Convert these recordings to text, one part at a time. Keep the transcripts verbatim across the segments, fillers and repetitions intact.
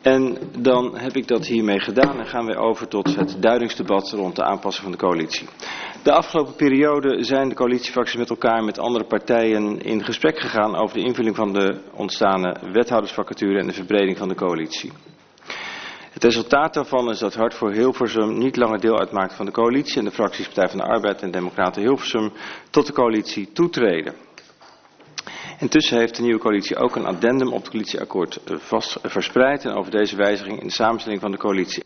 En dan heb ik dat hiermee gedaan en gaan we over tot het duidingsdebat rond de aanpassing van de coalitie. De afgelopen periode zijn de coalitiefracties met elkaar met andere partijen in gesprek gegaan over de invulling van de ontstane wethoudersvacature en de verbreding van de coalitie. Het resultaat daarvan is dat Hart voor Hilversum niet langer deel uitmaakt van de coalitie en de fracties Partij van de Arbeid en Democraten Hilversum tot de coalitie toetreden. Intussen heeft de nieuwe coalitie ook een addendum op het coalitieakkoord vast verspreid en over deze wijziging in de samenstelling van de coalitie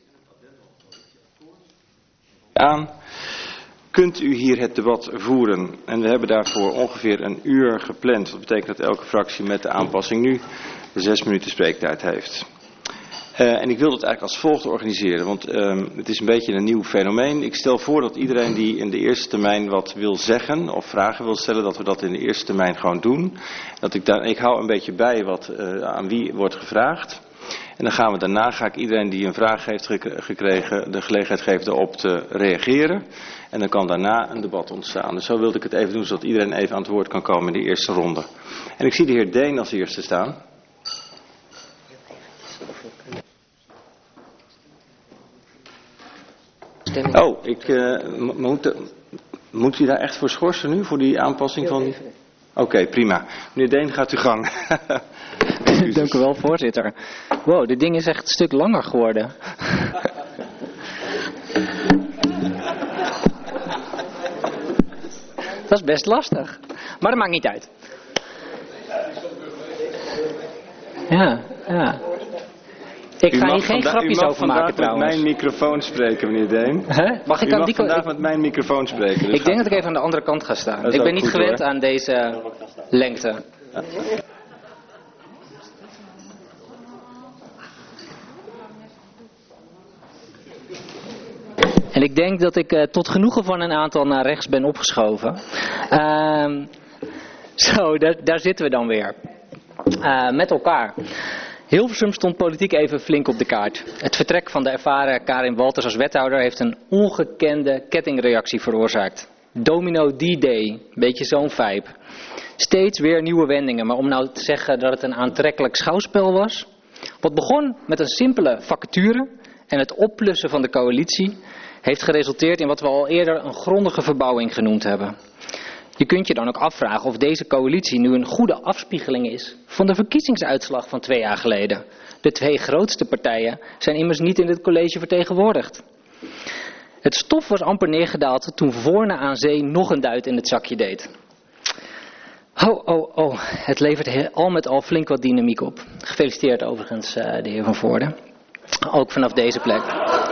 aan. Kunt u hier het debat voeren? En we hebben daarvoor ongeveer een uur gepland. Dat betekent dat elke fractie met de aanpassing nu zes minuten spreektijd heeft. Uh, en ik wil dat eigenlijk als volgt organiseren, want uh, het is een beetje een nieuw fenomeen. Ik stel voor dat iedereen die in de eerste termijn wat wil zeggen of vragen wil stellen, dat we dat in de eerste termijn gewoon doen. Dat ik, daar, ik hou een beetje bij wat uh, aan wie wordt gevraagd. En dan gaan we daarna, ga ik iedereen die een vraag heeft gekregen de gelegenheid geven erop te reageren. En dan kan daarna een debat ontstaan. Dus zo wilde ik het even doen, zodat iedereen even aan het woord kan komen in de eerste ronde. En ik zie de heer Deen als eerste staan. Oh, ik, uh, moet, moet u daar echt voor schorsen nu, voor die aanpassing van... Oké, okay, prima. Meneer Deen, gaat uw gang. Dank u wel, voorzitter. Wow, dit ding is echt een stuk langer geworden. Dat is best lastig. Maar dat maakt niet uit. Ja, ja. Ik ga hier geen grapjes over maken trouwens. U mag vandaag met mijn microfoon spreken, meneer Deen. Huh? Mag ik u aan mag die vandaag ik... met mijn microfoon spreken. Dus ik denk dat ik even aan de andere kant ga staan. Ik ben niet goed, gewend hoor. aan deze lengte. Ja. En ik denk dat ik uh, tot genoegen van een aantal naar rechts ben opgeschoven. Uh, zo, daar, daar zitten we dan weer. Uh, met elkaar. Hilversum stond politiek even flink op de kaart. Het vertrek van de ervaren Karin Walters als wethouder heeft een ongekende kettingreactie veroorzaakt. Domino D-Day, beetje zo'n vibe. Steeds weer nieuwe wendingen, maar om nou te zeggen dat het een aantrekkelijk schouwspel was. Wat begon met een simpele vacature en het opplussen van de coalitie heeft geresulteerd in wat we al eerder een grondige verbouwing genoemd hebben. Je kunt je dan ook afvragen of deze coalitie nu een goede afspiegeling is van de verkiezingsuitslag van twee jaar geleden. De twee grootste partijen zijn immers niet in dit college vertegenwoordigd. Het stof was amper neergedaald toen Voorne aan Zee nog een duit in het zakje deed. Oh, oh, oh, het levert al met al flink wat dynamiek op. Gefeliciteerd overigens uh, de heer Van Voorde. Ook vanaf deze plek.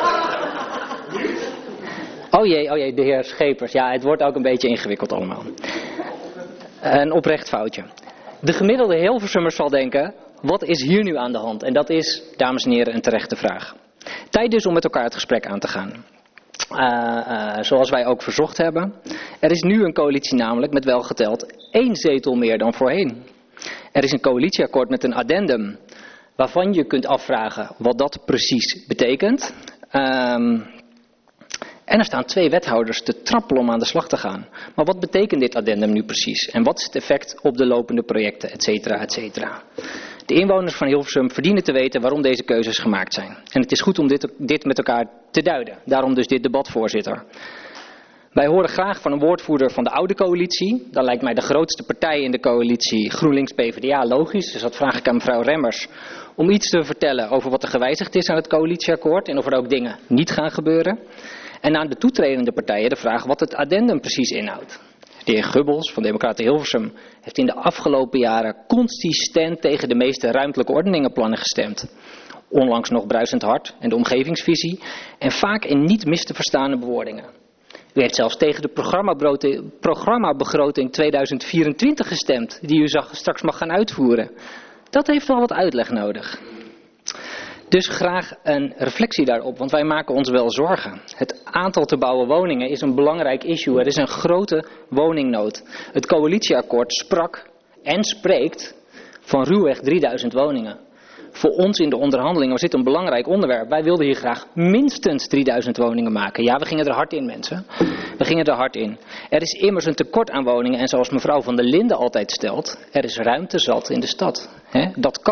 Oh jee, oh jee, de heer Schepers. Ja, het wordt ook een beetje ingewikkeld allemaal. Een oprecht foutje. De gemiddelde Hilversummer zal denken, wat is hier nu aan de hand? En dat is, dames en heren, een terechte vraag. Tijd dus om met elkaar het gesprek aan te gaan. Uh, uh, zoals wij ook verzocht hebben. Er is nu een coalitie namelijk met welgeteld één zetel meer dan voorheen. Er is een coalitieakkoord met een addendum waarvan je kunt afvragen wat dat precies betekent. Um, En er staan twee wethouders te trappelen om aan de slag te gaan. Maar wat betekent dit addendum nu precies? En wat is het effect op de lopende projecten, et cetera, et cetera? De inwoners van Hilversum verdienen te weten waarom deze keuzes gemaakt zijn. En het is goed om dit, dit met elkaar te duiden. Daarom dus dit debat, voorzitter. Wij horen graag van een woordvoerder van de oude coalitie. Dan lijkt mij de grootste partij in de coalitie GroenLinks P v d A logisch. Dus dat vraag ik aan mevrouw Remmers om iets te vertellen over wat er gewijzigd is aan het coalitieakkoord. En of er ook dingen niet gaan gebeuren. En aan de toetredende partijen de vraag wat het addendum precies inhoudt. De heer Gubbels van Democraten Hilversum heeft in de afgelopen jaren consistent tegen de meeste ruimtelijke ordeningenplannen gestemd. Onlangs nog Bruisend Hart en de omgevingsvisie en vaak in niet mis te verstaande bewoordingen. U heeft zelfs tegen de programmabegroting tweeduizend vierentwintig gestemd, die u zag, straks mag gaan uitvoeren. Dat heeft wel wat uitleg nodig. Dus graag een reflectie daarop, want wij maken ons wel zorgen. Het aantal te bouwen woningen is een belangrijk issue. Er is een grote woningnood. Het coalitieakkoord sprak en spreekt van ruwweg drieduizend woningen. Voor ons in de onderhandelingen was dit een belangrijk onderwerp. Wij wilden hier graag minstens drieduizend woningen maken. Ja, we gingen er hard in, mensen. We gingen er hard in. Er is immers een tekort aan woningen en zoals mevrouw Van der Linden altijd stelt, er is ruimte zat in de stad. He, dat kan.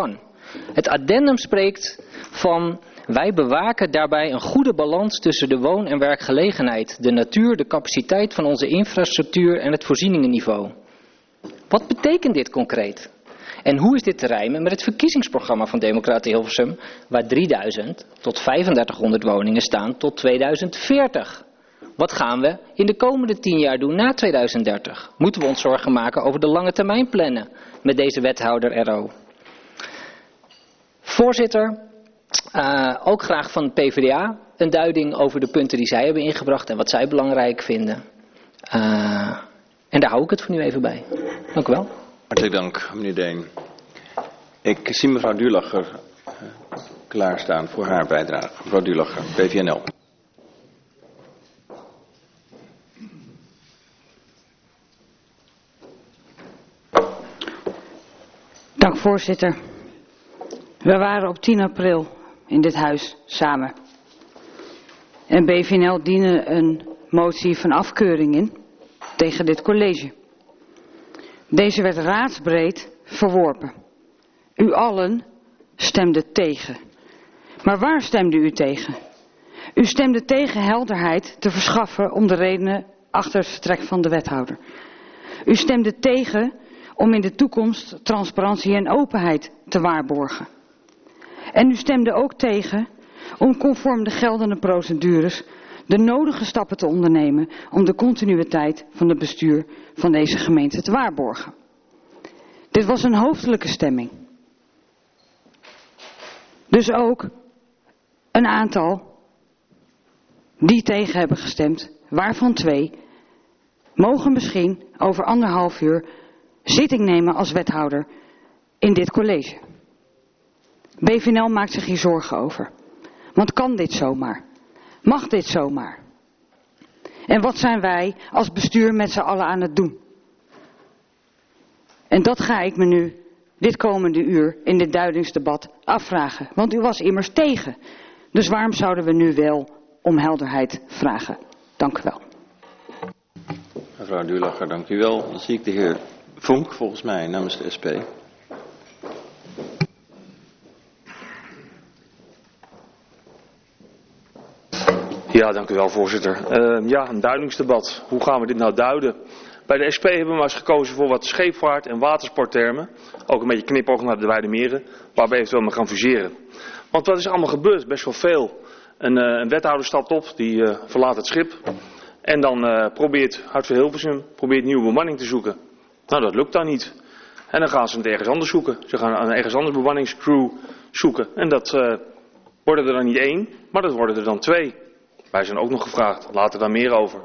Het addendum spreekt van: wij bewaken daarbij een goede balans tussen de woon- en werkgelegenheid, de natuur, de capaciteit van onze infrastructuur en het voorzieningenniveau. Wat betekent dit concreet? En hoe is dit te rijmen met het verkiezingsprogramma van Democraten Hilversum, waar drieduizend tot vijfendertighonderd woningen staan tot tweeduizend veertig? Wat gaan we in de komende tien jaar doen na tweeduizend dertig? Moeten we ons zorgen maken over de lange termijn plannen met deze wethouder R O? Voorzitter, uh, ook graag van de P v d A een duiding over de punten die zij hebben ingebracht en wat zij belangrijk vinden. Uh, en daar hou ik het voor nu even bij. Dank u wel. Hartelijk dank, meneer Deen. Ik zie mevrouw Duurlacher uh, klaarstaan voor haar bijdrage. Mevrouw Duurlacher, P V N L. Dank, voorzitter. We waren op tien april in dit huis samen. En B V N L diende een motie van afkeuring in tegen dit college. Deze werd raadsbreed verworpen. U allen stemden tegen. Maar waar stemde u tegen? U stemde tegen helderheid te verschaffen om de redenen achter het vertrek van de wethouder. U stemde tegen om in de toekomst transparantie en openheid te waarborgen. En u stemde ook tegen om conform de geldende procedures de nodige stappen te ondernemen om de continuïteit van het bestuur van deze gemeente te waarborgen. Dit was een hoofdelijke stemming. Dus ook een aantal die tegen hebben gestemd, waarvan twee, mogen misschien over anderhalf uur zitting nemen als wethouder in dit college. B V N L maakt zich hier zorgen over. Want kan dit zomaar? Mag dit zomaar? En wat zijn wij als bestuur met z'n allen aan het doen? En dat ga ik me nu dit komende uur in dit duidingsdebat afvragen. Want u was immers tegen. Dus waarom zouden we nu wel om helderheid vragen? Dank u wel. Mevrouw Duurlacher, dank u wel. Dan zie ik de heer Vonk volgens mij namens de S P. Ja, dank u wel, voorzitter. Uh, ja, een duidingsdebat. Hoe gaan we dit nou duiden? Bij de S P hebben we maar eens gekozen voor wat scheepvaart- en watersporttermen. Ook een beetje knipoog naar de Wijde Meren, waar we eventueel mee gaan fuseren. Want wat is er allemaal gebeurd? Best wel veel. Een, uh, een wethouder stapt op, die uh, verlaat het schip. En dan uh, probeert Hart voor Hilversum probeert nieuwe bemanning te zoeken. Nou, dat lukt dan niet. En dan gaan ze het ergens anders zoeken. Ze gaan een ergens anders bemanningscrew zoeken. En dat uh, worden er dan niet één, maar dat worden er dan twee. Wij zijn ook nog gevraagd, later daar meer over.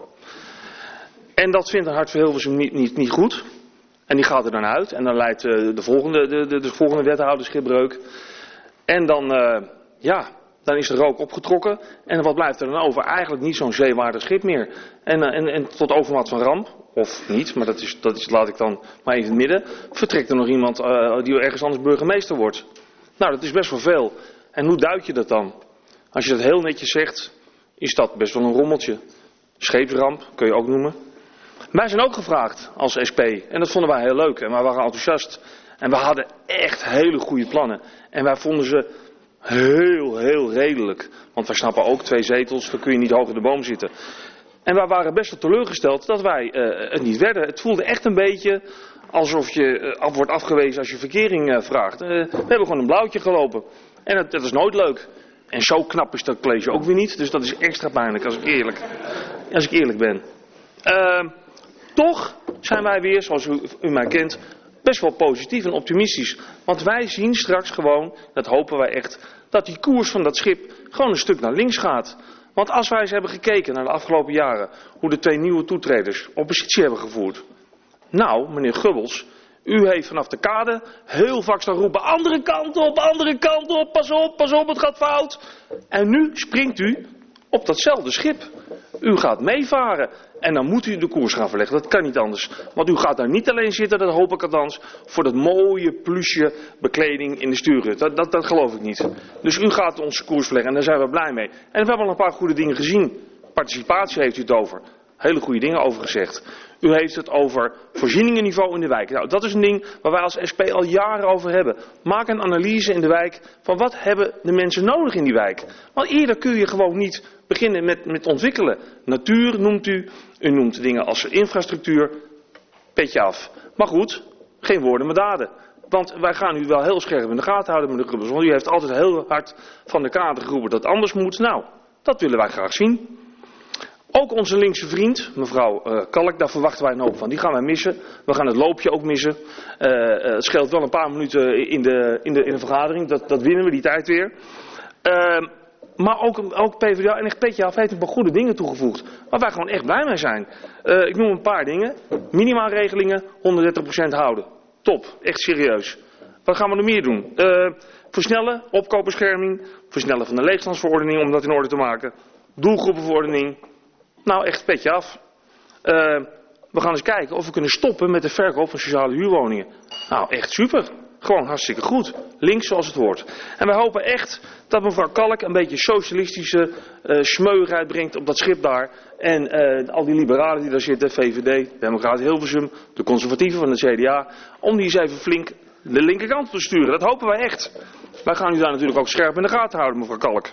En dat vindt een Hart voor Hilversum niet, niet, niet goed. En die gaat er dan uit. En dan leidt uh, de, volgende, de, de, de volgende wethouder schipbreuk. En dan, uh, ja, dan is de rook opgetrokken. En wat blijft er dan over? Eigenlijk niet zo'n zeewaardig schip meer. En, uh, en, en tot overmaat van ramp, of niet, maar dat, is, dat is, laat ik dan maar even in het midden. Vertrekt er nog iemand uh, die ergens anders burgemeester wordt. Nou, dat is best wel veel. En hoe duid je dat dan? Als je dat heel netjes zegt, is dat best wel een rommeltje. Scheepsramp, kun je ook noemen. Wij zijn ook gevraagd als S P. En dat vonden wij heel leuk. En wij waren enthousiast. En we hadden echt hele goede plannen. En wij vonden ze heel, heel redelijk. Want wij snappen ook twee zetels, dan kun je niet hoog in de boom zitten. En wij waren best wel teleurgesteld dat wij uh, het niet werden. Het voelde echt een beetje alsof je uh, af wordt afgewezen als je verkering uh, vraagt. Uh, we hebben gewoon een blauwtje gelopen. En dat, dat is nooit leuk. En zo knap is dat college ook weer niet. Dus dat is extra pijnlijk als ik eerlijk, als ik eerlijk ben. Uh, toch zijn wij weer, zoals u, u mij kent, best wel positief en optimistisch. Want wij zien straks gewoon, dat hopen wij echt, dat die koers van dat schip gewoon een stuk naar links gaat. Want als wij eens hebben gekeken naar de afgelopen jaren, hoe de twee nieuwe toetreders oppositie hebben gevoerd. Nou, meneer Gubbels, u heeft vanaf de kade heel vaak staan roepen, andere kant op, andere kant op, pas op, pas op, het gaat fout. En nu springt u op datzelfde schip. U gaat meevaren en dan moet u de koers gaan verleggen. Dat kan niet anders. Want u gaat daar niet alleen zitten, dat hoop ik althans, voor dat mooie plusje bekleding in de stuurhut. Dat, dat, dat geloof ik niet. Dus u gaat onze koers verleggen en daar zijn we blij mee. En we hebben al een paar goede dingen gezien. Participatie heeft u het over. hele goede dingen over gezegd. U heeft het over voorzieningenniveau in de wijk. Nou, dat is een ding waar wij als S P al jaren over hebben. Maak een analyse in de wijk van wat hebben de mensen nodig in die wijk. Want eerder kun je gewoon niet beginnen met, met ontwikkelen. Natuur noemt u, u noemt dingen als infrastructuur, petje af. Maar goed, geen woorden maar daden. Want wij gaan u wel heel scherp in de gaten houden, meneer Grubbers. Want u heeft altijd heel hard van de kader geroepen dat het anders moet. Nou, dat willen wij graag zien. Ook onze linkse vriend, mevrouw uh, Kalk, daar verwachten wij een hoop van. Die gaan wij missen. We gaan het loopje ook missen. Uh, uh, het scheelt wel een paar minuten in de, in de, in de vergadering. Dat, dat winnen we die tijd weer. Uh, maar ook, ook P v d A en echt petje af heeft een paar goede dingen toegevoegd. Waar wij gewoon echt blij mee zijn. Uh, ik noem een paar dingen. Minimaalregelingen, honderddertig procent houden. Top, echt serieus. Wat gaan we nog meer doen? Uh, versnellen, opkoopbescherming. Versnellen van de leegstandsverordening om dat in orde te maken. Doelgroepenverordening. Nou, echt petje af. Uh, we gaan eens kijken of we kunnen stoppen met de verkoop van sociale huurwoningen. Nou, echt super. Gewoon hartstikke goed. Links zoals het hoort. En wij hopen echt dat mevrouw Kalk een beetje socialistische uh, smeuigheid brengt op dat schip daar. En uh, al die liberalen die daar zitten, V V D, Democraten Hilversum, de conservatieven van het C D A, om die eens even flink de linkerkant te sturen. Dat hopen wij echt. Wij gaan u daar natuurlijk ook scherp in de gaten houden, mevrouw Kalk.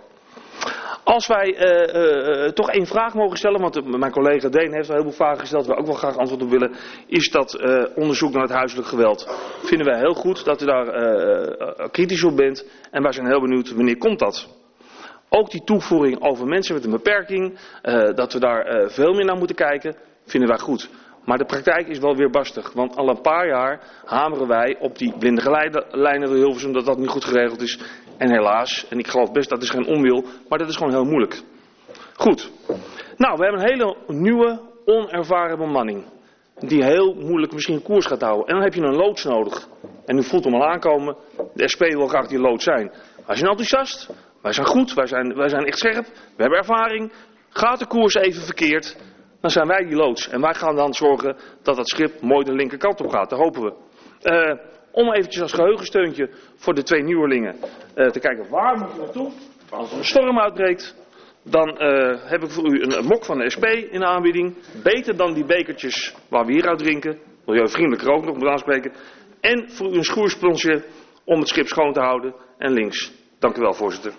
Als wij uh, uh, toch één vraag mogen stellen, want uh, mijn collega Deen heeft al heel veel vragen gesteld, waar we ook wel graag antwoord op willen, is dat uh, onderzoek naar het huiselijk geweld. Vinden wij heel goed dat u daar uh, uh, kritisch op bent en wij zijn heel benieuwd wanneer komt dat. Ook die toevoeging over mensen met een beperking, uh, dat we daar uh, veel meer naar moeten kijken, vinden wij goed. Maar de praktijk is wel weerbarstig, want al een paar jaar hameren wij op die blinde geleidelijnen door Hilversum dat dat niet goed geregeld is. En helaas, en ik geloof best dat is geen onwil, maar dat is gewoon heel moeilijk. Goed. Nou, we hebben een hele nieuwe, onervaren bemanning. Die heel moeilijk misschien koers gaat houden. En dan heb je een loods nodig. En u voelt hem al aankomen, de S P wil graag die loods zijn. Wij zijn enthousiast, wij zijn goed, wij zijn, wij zijn echt scherp, we hebben ervaring. Gaat de koers even verkeerd, dan zijn wij die loods. En wij gaan dan zorgen dat dat schip mooi de linkerkant op gaat, dat hopen we. Uh, Om eventjes als geheugensteuntje voor de twee nieuwelingen uh, te kijken waar moet je naartoe. Als er een storm uitbreekt, dan uh, heb ik voor u een, een mok van de S P in de aanbieding. Beter dan die bekertjes waar we hier uit drinken. Milieuvriendelijker ook nog, moet aanspreken. En voor u een schoersponsje om het schip schoon te houden. En links. Dank u wel, voorzitter.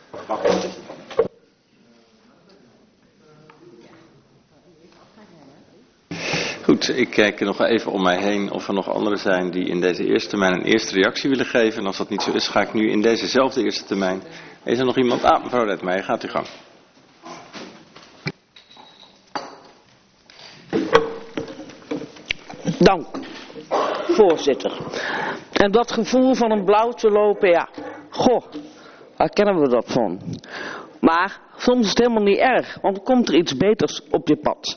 Goed, ik kijk nog even om mij heen of er nog anderen zijn die in deze eerste termijn een eerste reactie willen geven. En als dat niet zo is, ga ik nu in dezezelfde eerste termijn. Is er nog iemand? Ah, mevrouw Redmeijer, gaat u gang. Dank, voorzitter. En dat gevoel van een blauwtje lopen, ja, goh, waar kennen we dat van? Maar soms is het helemaal niet erg, want dan komt er iets beters op je pad.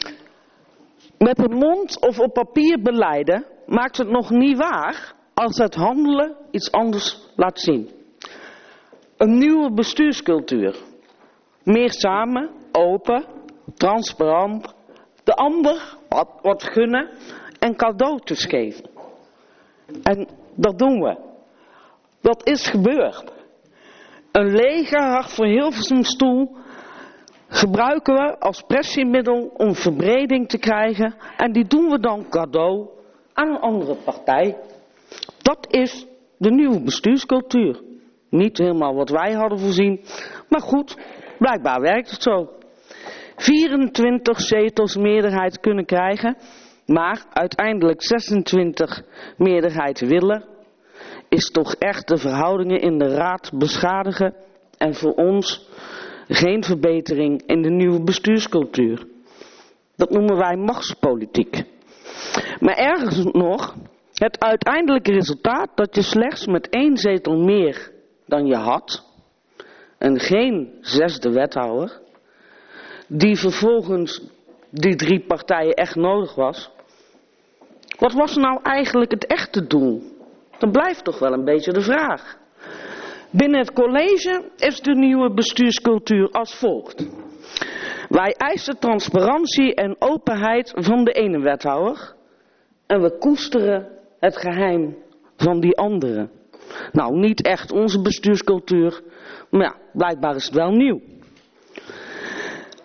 Met de mond of op papier beleiden maakt het nog niet waar als het handelen iets anders laat zien. Een nieuwe bestuurscultuur. Meer samen, open, transparant, de ander wat, wat gunnen en cadeautjes geven. En dat doen we. Dat is gebeurd. Een lege Hart voor Hilversum stoel gebruiken we als pressiemiddel om verbreding te krijgen en die doen we dan cadeau aan een andere partij. Dat is de nieuwe bestuurscultuur. Niet helemaal wat wij hadden voorzien, maar goed, blijkbaar werkt het zo. vierentwintig zetels meerderheid kunnen krijgen, maar uiteindelijk zesentwintig meerderheid willen, is toch echt de verhoudingen in de raad beschadigen en voor ons geen verbetering in de nieuwe bestuurscultuur. Dat noemen wij machtspolitiek. Maar ergens nog, het uiteindelijke resultaat dat je slechts met één zetel meer dan je had, en geen zesde wethouder, die vervolgens die drie partijen echt nodig was. Wat was nou eigenlijk het echte doel? Dat blijft toch wel een beetje de vraag. Binnen het college is de nieuwe bestuurscultuur als volgt. Wij eisen transparantie en openheid van de ene wethouder en we koesteren het geheim van die andere. Nou, niet echt onze bestuurscultuur, maar ja, blijkbaar is het wel nieuw.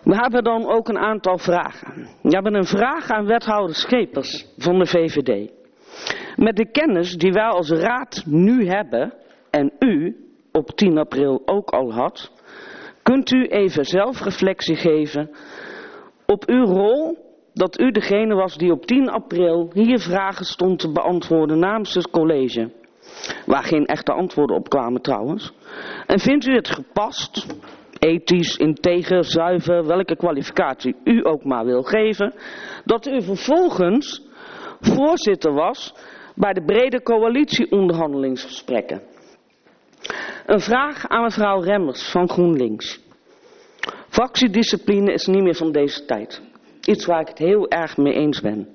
We hebben dan ook een aantal vragen. We hebben een vraag aan wethouder Schepers van de V V D. Met de kennis die wij als raad nu hebben en u op tien april ook al had, kunt u even zelfreflectie geven op uw rol dat u degene was die op tien april hier vragen stond te beantwoorden namens het college. Waar geen echte antwoorden op kwamen trouwens. En vindt u het gepast, ethisch, integer, zuiver, welke kwalificatie u ook maar wil geven, dat u vervolgens voorzitter was bij de brede coalitieonderhandelingsgesprekken? Een vraag aan mevrouw Remmers van GroenLinks. Fractiediscipline is niet meer van deze tijd. Iets waar ik het heel erg mee eens ben.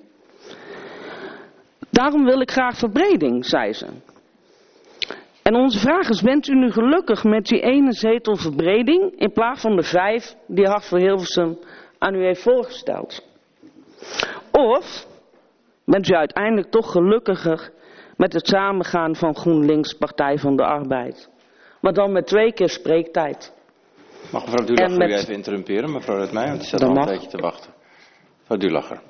Daarom wil ik graag verbreding, zei ze. En onze vraag is, bent u nu gelukkig met die ene zetel verbreding in plaats van de vijf die Hart voor Hilversum aan u heeft voorgesteld? Of bent u uiteindelijk toch gelukkiger met het samengaan van GroenLinks Partij van de Arbeid? Maar dan met twee keer spreektijd. Mag mevrouw Dulacher met... u even interrumperen, mevrouw Redmeijer, want die staat al een tijdje te wachten. Mevrouw Dulacher.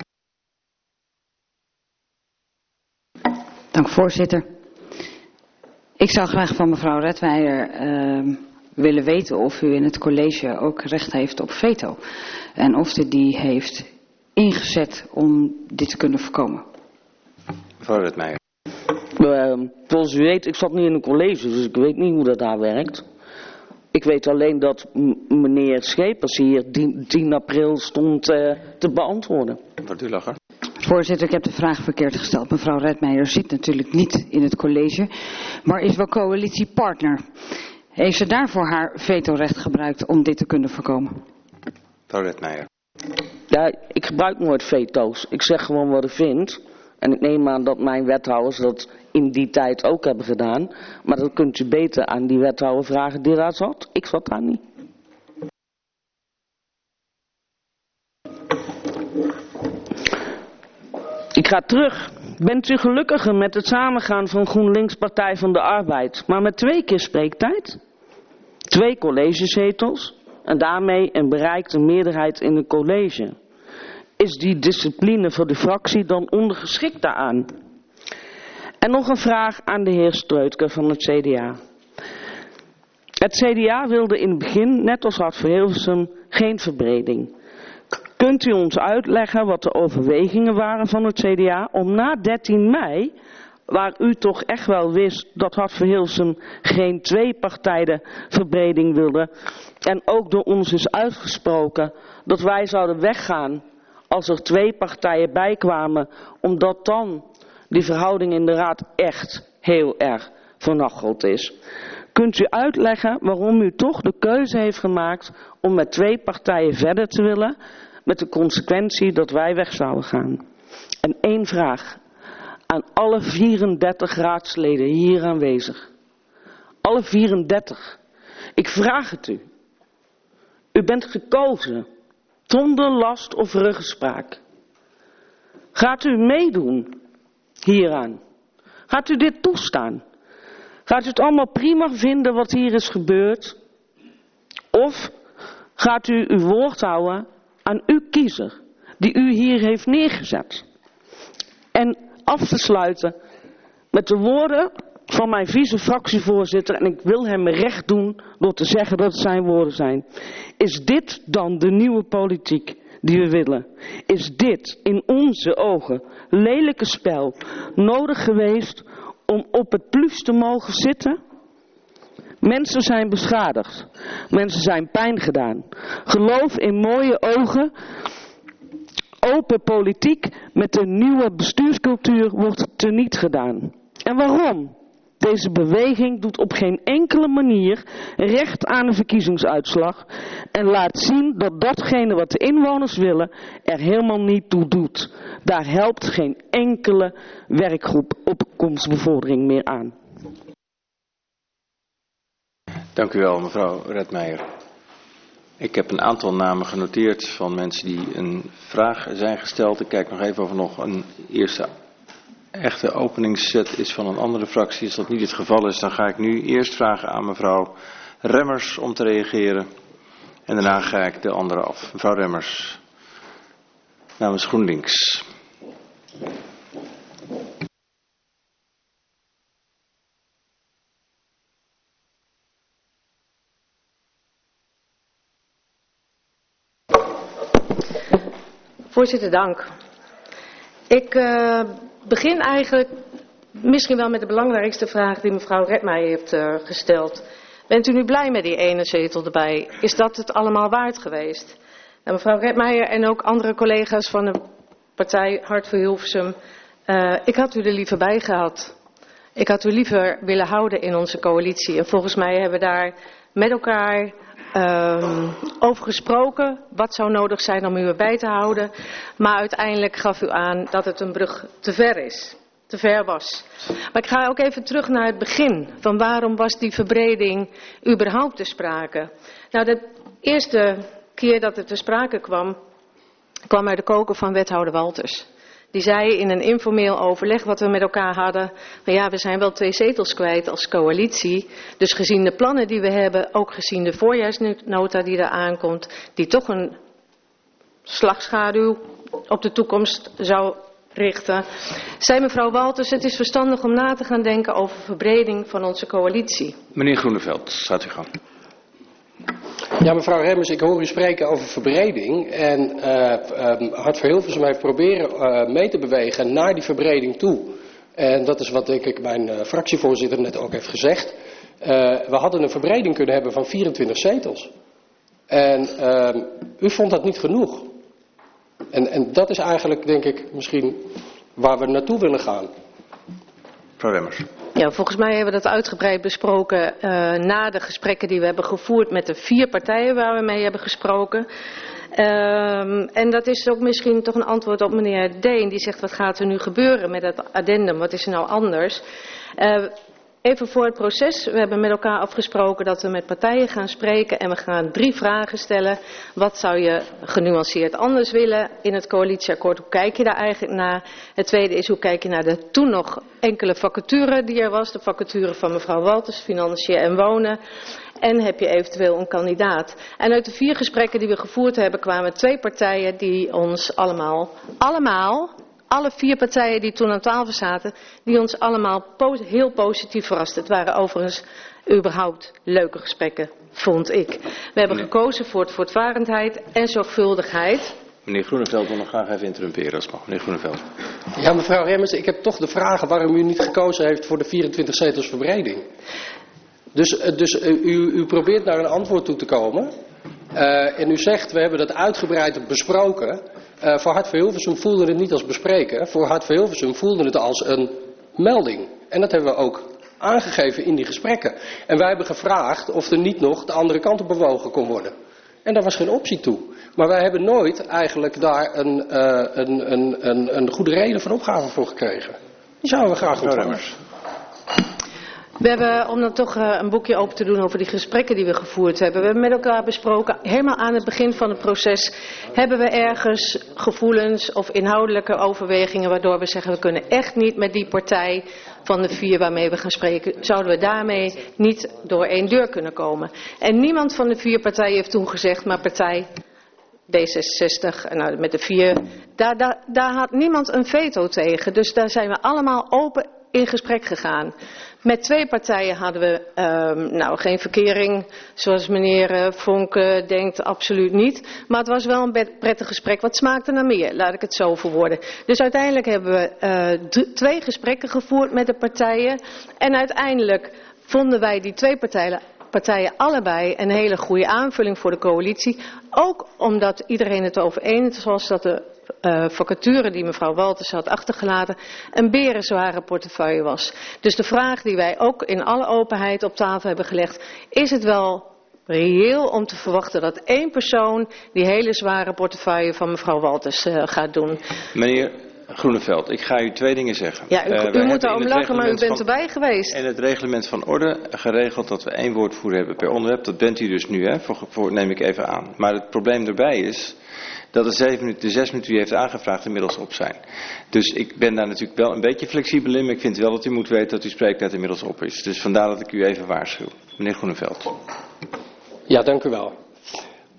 Dank voorzitter. Ik zou graag van mevrouw Redmeijer uh, willen weten of u in het college ook recht heeft op veto. En of u die heeft ingezet om dit te kunnen voorkomen. Mevrouw Redmeijer. Uh, zoals u weet, ik zat niet in een college, dus ik weet niet hoe dat daar werkt. Ik weet alleen dat meneer Schepers hier tien april stond uh, te beantwoorden. Mevrouw Dulacher. Voorzitter, ik heb de vraag verkeerd gesteld. Mevrouw Redmeijer zit natuurlijk niet in het college, maar is wel coalitiepartner. Heeft ze daarvoor haar vetorecht gebruikt om dit te kunnen voorkomen? Mevrouw Redmeijer. Ja, ik gebruik nooit veto's. Ik zeg gewoon wat ik vind. En ik neem aan dat mijn wethouders dat in die tijd ook hebben gedaan. Maar dat kunt u beter aan die wethouder vragen die daar zat. Ik zat daar niet. Ik ga terug. Bent u gelukkiger met het samengaan van GroenLinks Partij van de Arbeid, maar met twee keer spreektijd? Twee collegezetels en daarmee een bereikte meerderheid in een college. Is die discipline voor de fractie dan ondergeschikt daaraan? En nog een vraag aan de heer Streutke van het C D A. Het C D A wilde in het begin, net als Hart voor Hilversum, geen verbreding. Kunt u ons uitleggen wat de overwegingen waren van het C D A om na dertien mei, waar u toch echt wel wist dat Hart voor Hilversum geen twee partijen verbreding wilde, en ook door ons is uitgesproken dat wij zouden weggaan als er twee partijen bijkwamen, omdat dan die verhouding in de raad echt heel erg vernacheld is. Kunt u uitleggen waarom u toch de keuze heeft gemaakt om met twee partijen verder te willen, met de consequentie dat wij weg zouden gaan? En één vraag aan alle vierendertig raadsleden hier aanwezig. Alle vierendertig. Ik vraag het u. U bent gekozen zonder last of ruggespraak. Gaat u meedoen hieraan? Gaat u dit toestaan? Gaat u het allemaal prima vinden wat hier is gebeurd? Of gaat u uw woord houden aan uw kiezer, die u hier heeft neergezet? En af te sluiten met de woorden van mijn vice-fractievoorzitter, en ik wil hem recht doen door te zeggen dat het zijn woorden zijn. Is dit dan de nieuwe politiek die we willen? Is dit in onze ogen lelijke spel nodig geweest om op het plus te mogen zitten? Mensen zijn beschadigd. Mensen zijn pijn gedaan. Geloof in mooie ogen. Open politiek met een nieuwe bestuurscultuur wordt teniet gedaan. En waarom? Deze beweging doet op geen enkele manier recht aan een verkiezingsuitslag en laat zien dat datgene wat de inwoners willen er helemaal niet toe doet. Daar helpt geen enkele werkgroep opkomstbevordering meer aan. Dank u wel, mevrouw Redmeijer. Ik heb een aantal namen genoteerd van mensen die een vraag zijn gesteld. Ik kijk nog even of er nog een eerste echte openingsset is van een andere fractie. Als dat niet het geval is, dan ga ik nu eerst vragen aan mevrouw Remmers om te reageren. En daarna ga ik de andere af. Mevrouw Remmers, namens GroenLinks. Voorzitter, dank. Ik uh, begin eigenlijk misschien wel met de belangrijkste vraag die mevrouw Redmeijer heeft uh, gesteld. Bent u nu blij met die ene zetel erbij? Is dat het allemaal waard geweest? En mevrouw Redmeijer en ook andere collega's van de partij Hart voor Hilversum, uh, ik had u er liever bij gehad. Ik had u liever willen houden in onze coalitie. En volgens mij hebben we daar met elkaar Um, over gesproken, wat zou nodig zijn om u erbij te houden. Maar uiteindelijk gaf u aan dat het een brug te ver is. Te ver was. Maar ik ga ook even terug naar het begin. Van waarom was die verbreding überhaupt te sprake? Nou, de eerste keer dat het te sprake kwam, kwam uit de koker van wethouder Walters. Die zei in een informeel overleg wat we met elkaar hadden, van ja, we zijn wel twee zetels kwijt als coalitie. Dus gezien de plannen die we hebben, ook gezien de voorjaarsnota die er aankomt, die toch een slagschaduw op de toekomst zou richten, zei mevrouw Walters, het is verstandig om na te gaan denken over verbreding van onze coalitie. Meneer Groeneveld, gaat u gang. Ja, mevrouw Remmers, ik hoor u spreken over verbreding. En uh, um, Hart voor Hilversum heeft proberen uh, mee te bewegen naar die verbreding toe. En dat is wat denk ik mijn uh, fractievoorzitter net ook heeft gezegd. Uh, we hadden een verbreding kunnen hebben van vierentwintig zetels. En uh, u vond dat niet genoeg. En, en dat is eigenlijk, denk ik, misschien waar we naartoe willen gaan. Mevrouw Remmers. Ja, volgens mij hebben we dat uitgebreid besproken uh, na de gesprekken die we hebben gevoerd met de vier partijen waar we mee hebben gesproken. Um, en dat is ook misschien toch een antwoord op meneer Deen, die zegt wat gaat er nu gebeuren met dat addendum, wat is er nou anders? Uh, Even voor het proces. We hebben met elkaar afgesproken dat we met partijen gaan spreken en we gaan drie vragen stellen. Wat zou je genuanceerd anders willen in het coalitieakkoord? Hoe kijk je daar eigenlijk naar? Het tweede is hoe kijk je naar de toen nog enkele vacature die er was. De vacature van mevrouw Walters, Financiën en Wonen. En heb je eventueel een kandidaat? En uit de vier gesprekken die we gevoerd hebben kwamen twee partijen die ons allemaal, allemaal... Alle vier partijen die toen aan tafel zaten, die ons allemaal po- heel positief verrasten. Het waren overigens überhaupt leuke gesprekken, vond ik. We hebben gekozen voor het voortvarendheid en zorgvuldigheid. Meneer Groeneveld wil nog graag even interrumperen als mag. Meneer Groeneveld. Ja, mevrouw Remmers, ik heb toch de vragen waarom u niet gekozen heeft voor de vierentwintig zetels verbreding. Dus, dus u, u probeert naar een antwoord toe te komen. Uh, en u zegt, we hebben dat uitgebreid besproken. Uh, voor Hart voor Hilversum voelde het niet als bespreken. Voor Hart voor Hilversum voelde het als een melding. En dat hebben we ook aangegeven in die gesprekken. En wij hebben gevraagd of er niet nog de andere kant op bewogen kon worden. En daar was geen optie toe. Maar wij hebben nooit eigenlijk daar een, uh, een, een, een, een goede reden van opgave voor gekregen. Die zouden we graag ontvangen. We hebben, om dan toch uh, een boekje open te doen over die gesprekken die we gevoerd hebben. We hebben met elkaar besproken, helemaal aan het begin van het proces, hebben we ergens gevoelens of inhoudelijke overwegingen waardoor we zeggen we kunnen echt niet met die partij van de vier waarmee we gaan spreken, zouden we daarmee niet door één deur kunnen komen. En niemand van de vier partijen heeft toen gezegd, maar partij D zesenzestig, nou, met de vier, daar, daar, daar had niemand een veto tegen. Dus daar zijn we allemaal open in gesprek gegaan. Met twee partijen hadden we um, nou, geen verkering, zoals meneer uh, Vonk denkt, absoluut niet. Maar het was wel een prettig gesprek. Wat smaakte naar meer? Laat ik het zo verwoorden. Dus uiteindelijk hebben we uh, d- twee gesprekken gevoerd met de partijen. En uiteindelijk vonden wij die twee partijen, partijen allebei een hele goede aanvulling voor de coalitie. Ook omdat iedereen het over eens was dat de Uh, vacature die mevrouw Walters had achtergelaten een berenzware portefeuille was. Dus de vraag die wij ook in alle openheid op tafel hebben gelegd, is het wel reëel om te verwachten dat één persoon die hele zware portefeuille van mevrouw Walters uh, gaat doen? Meneer Groeneveld, ik ga u twee dingen zeggen. Ja, u, uh, u moet erom lachen, maar u bent van, erbij geweest. In het reglement van orde geregeld dat we één woordvoerder hebben per onderwerp. Dat bent u dus nu, hè? Voor, voor, neem ik even aan. Maar het probleem erbij is dat de, zeven minuten, de zes minuten die u heeft aangevraagd inmiddels op zijn. Dus ik ben daar natuurlijk wel een beetje flexibel in, maar ik vind wel dat u moet weten dat uw spreektijd inmiddels op is. Dus vandaar dat ik u even waarschuw. Meneer Groeneveld. Ja, dank u wel.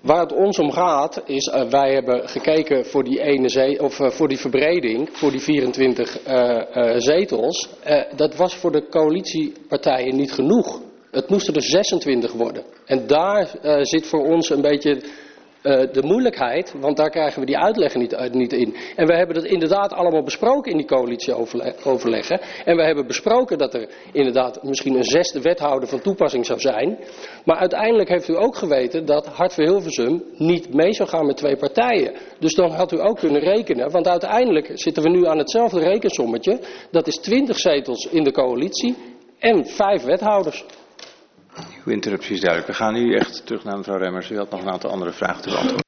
Waar het ons om gaat is, uh, wij hebben gekeken voor die, ene ze- of, uh, voor die verbreding, voor die vierentwintig uh, uh, zetels. Uh, dat was voor de coalitiepartijen niet genoeg. Het moesten er zesentwintig worden. En daar uh, zit voor ons een beetje uh, de moeilijkheid, want daar krijgen we die uitleg niet, uh, niet in. En we hebben dat inderdaad allemaal besproken in die coalitieoverleggen. En we hebben besproken dat er inderdaad misschien een zesde wethouder van toepassing zou zijn. Maar uiteindelijk heeft u ook geweten dat Hart voor Hilversum niet mee zou gaan met twee partijen. Dus dan had u ook kunnen rekenen, want uiteindelijk zitten we nu aan hetzelfde rekensommetje. Dat is twintig zetels in de coalitie en vijf wethouders. Uw interruptie is duidelijk. We gaan nu echt terug naar mevrouw Remmers. U had nog een aantal andere vragen te beantwoorden.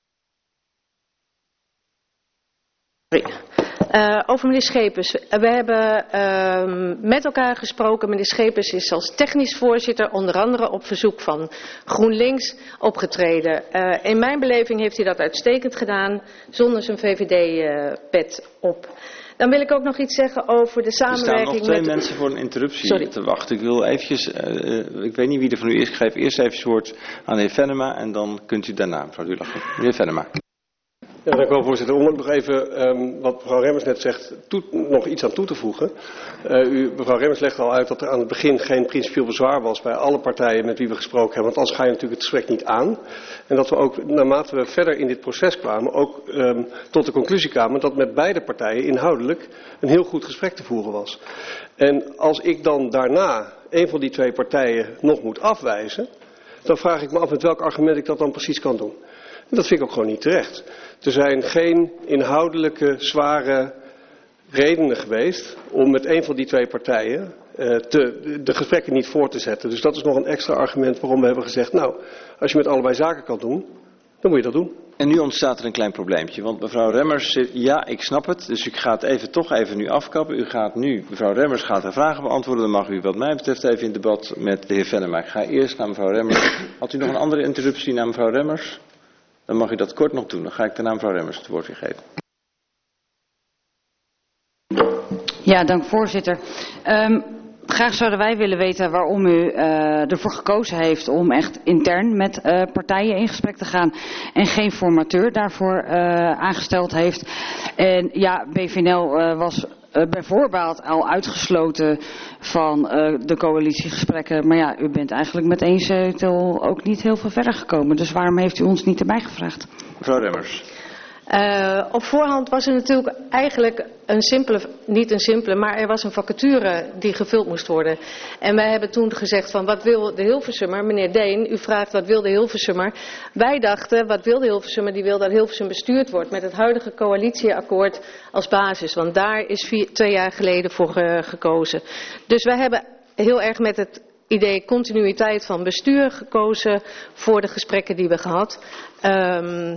Uh, over meneer Schepers. We hebben uh, met elkaar gesproken. Meneer Schepers is als technisch voorzitter onder andere op verzoek van GroenLinks opgetreden. Uh, in mijn beleving heeft hij dat uitstekend gedaan zonder zijn V V D-pet uh, op. Dan wil ik ook nog iets zeggen over de samenwerking met... Er staan nog twee met... mensen voor een interruptie Sorry. te wachten. Ik wil eventjes, uh, ik weet niet wie er van u is. Ik geef eerst even het woord aan de heer Venema en dan kunt u daarna, mevrouw Dulachen. Meneer Venema. Ja, dank u wel, voorzitter. Om nog even, um, wat mevrouw Remmers net zegt, toe, nog iets aan toe te voegen. Uh, u, mevrouw Remmers legt al uit dat er aan het begin geen principieel bezwaar was bij alle partijen met wie we gesproken hebben. Want anders ga je natuurlijk het gesprek niet aan. En dat we ook, naarmate we verder in dit proces kwamen, ook um, tot de conclusie kwamen dat met beide partijen inhoudelijk een heel goed gesprek te voeren was. En als ik dan daarna een van die twee partijen nog moet afwijzen, dan vraag ik me af met welk argument ik dat dan precies kan doen. En dat vind ik ook gewoon niet terecht. Er zijn geen inhoudelijke, zware redenen geweest om met een van die twee partijen uh, te, de gesprekken niet voor te zetten. Dus dat is nog een extra argument waarom we hebben gezegd, nou, als je met allebei zaken kan doen, dan moet je dat doen. En nu ontstaat er een klein probleempje, want mevrouw Remmers zegt, ja, ik snap het, dus ik ga het even, toch even nu afkappen. U gaat nu, mevrouw Remmers gaat haar vragen beantwoorden, dan mag u wat mij betreft even in debat met de heer Venema. Ik ga eerst naar mevrouw Remmers. Had u nog een andere interruptie naar mevrouw Remmers? Dan mag u dat kort nog doen. Dan ga ik daarna mevrouw Remmers het woord weer geven. Ja, dank voorzitter. Um, graag zouden wij willen weten waarom u uh, ervoor gekozen heeft om echt intern met uh, partijen in gesprek te gaan en geen formateur daarvoor uh, aangesteld heeft. En ja, B V N L uh, was uh, bijvoorbeeld al uitgesloten van uh, de coalitiegesprekken. Maar ja, u bent eigenlijk met één zetel ook niet heel veel verder gekomen. Dus waarom heeft u ons niet erbij gevraagd? Mevrouw Remmers. Uh, op voorhand was er natuurlijk eigenlijk een simpele, niet een simpele, maar er was een vacature die gevuld moest worden. En wij hebben toen gezegd van wat wil de Hilversummer, meneer Deen, u vraagt wat wil de Hilversummer. Wij dachten wat wil de Hilversummer, die wil dat Hilversum bestuurd wordt met het huidige coalitieakkoord als basis. Want daar is vier, twee jaar geleden voor uh, gekozen. Dus wij hebben heel erg met het idee continuïteit van bestuur gekozen voor de gesprekken die we gehad. Um,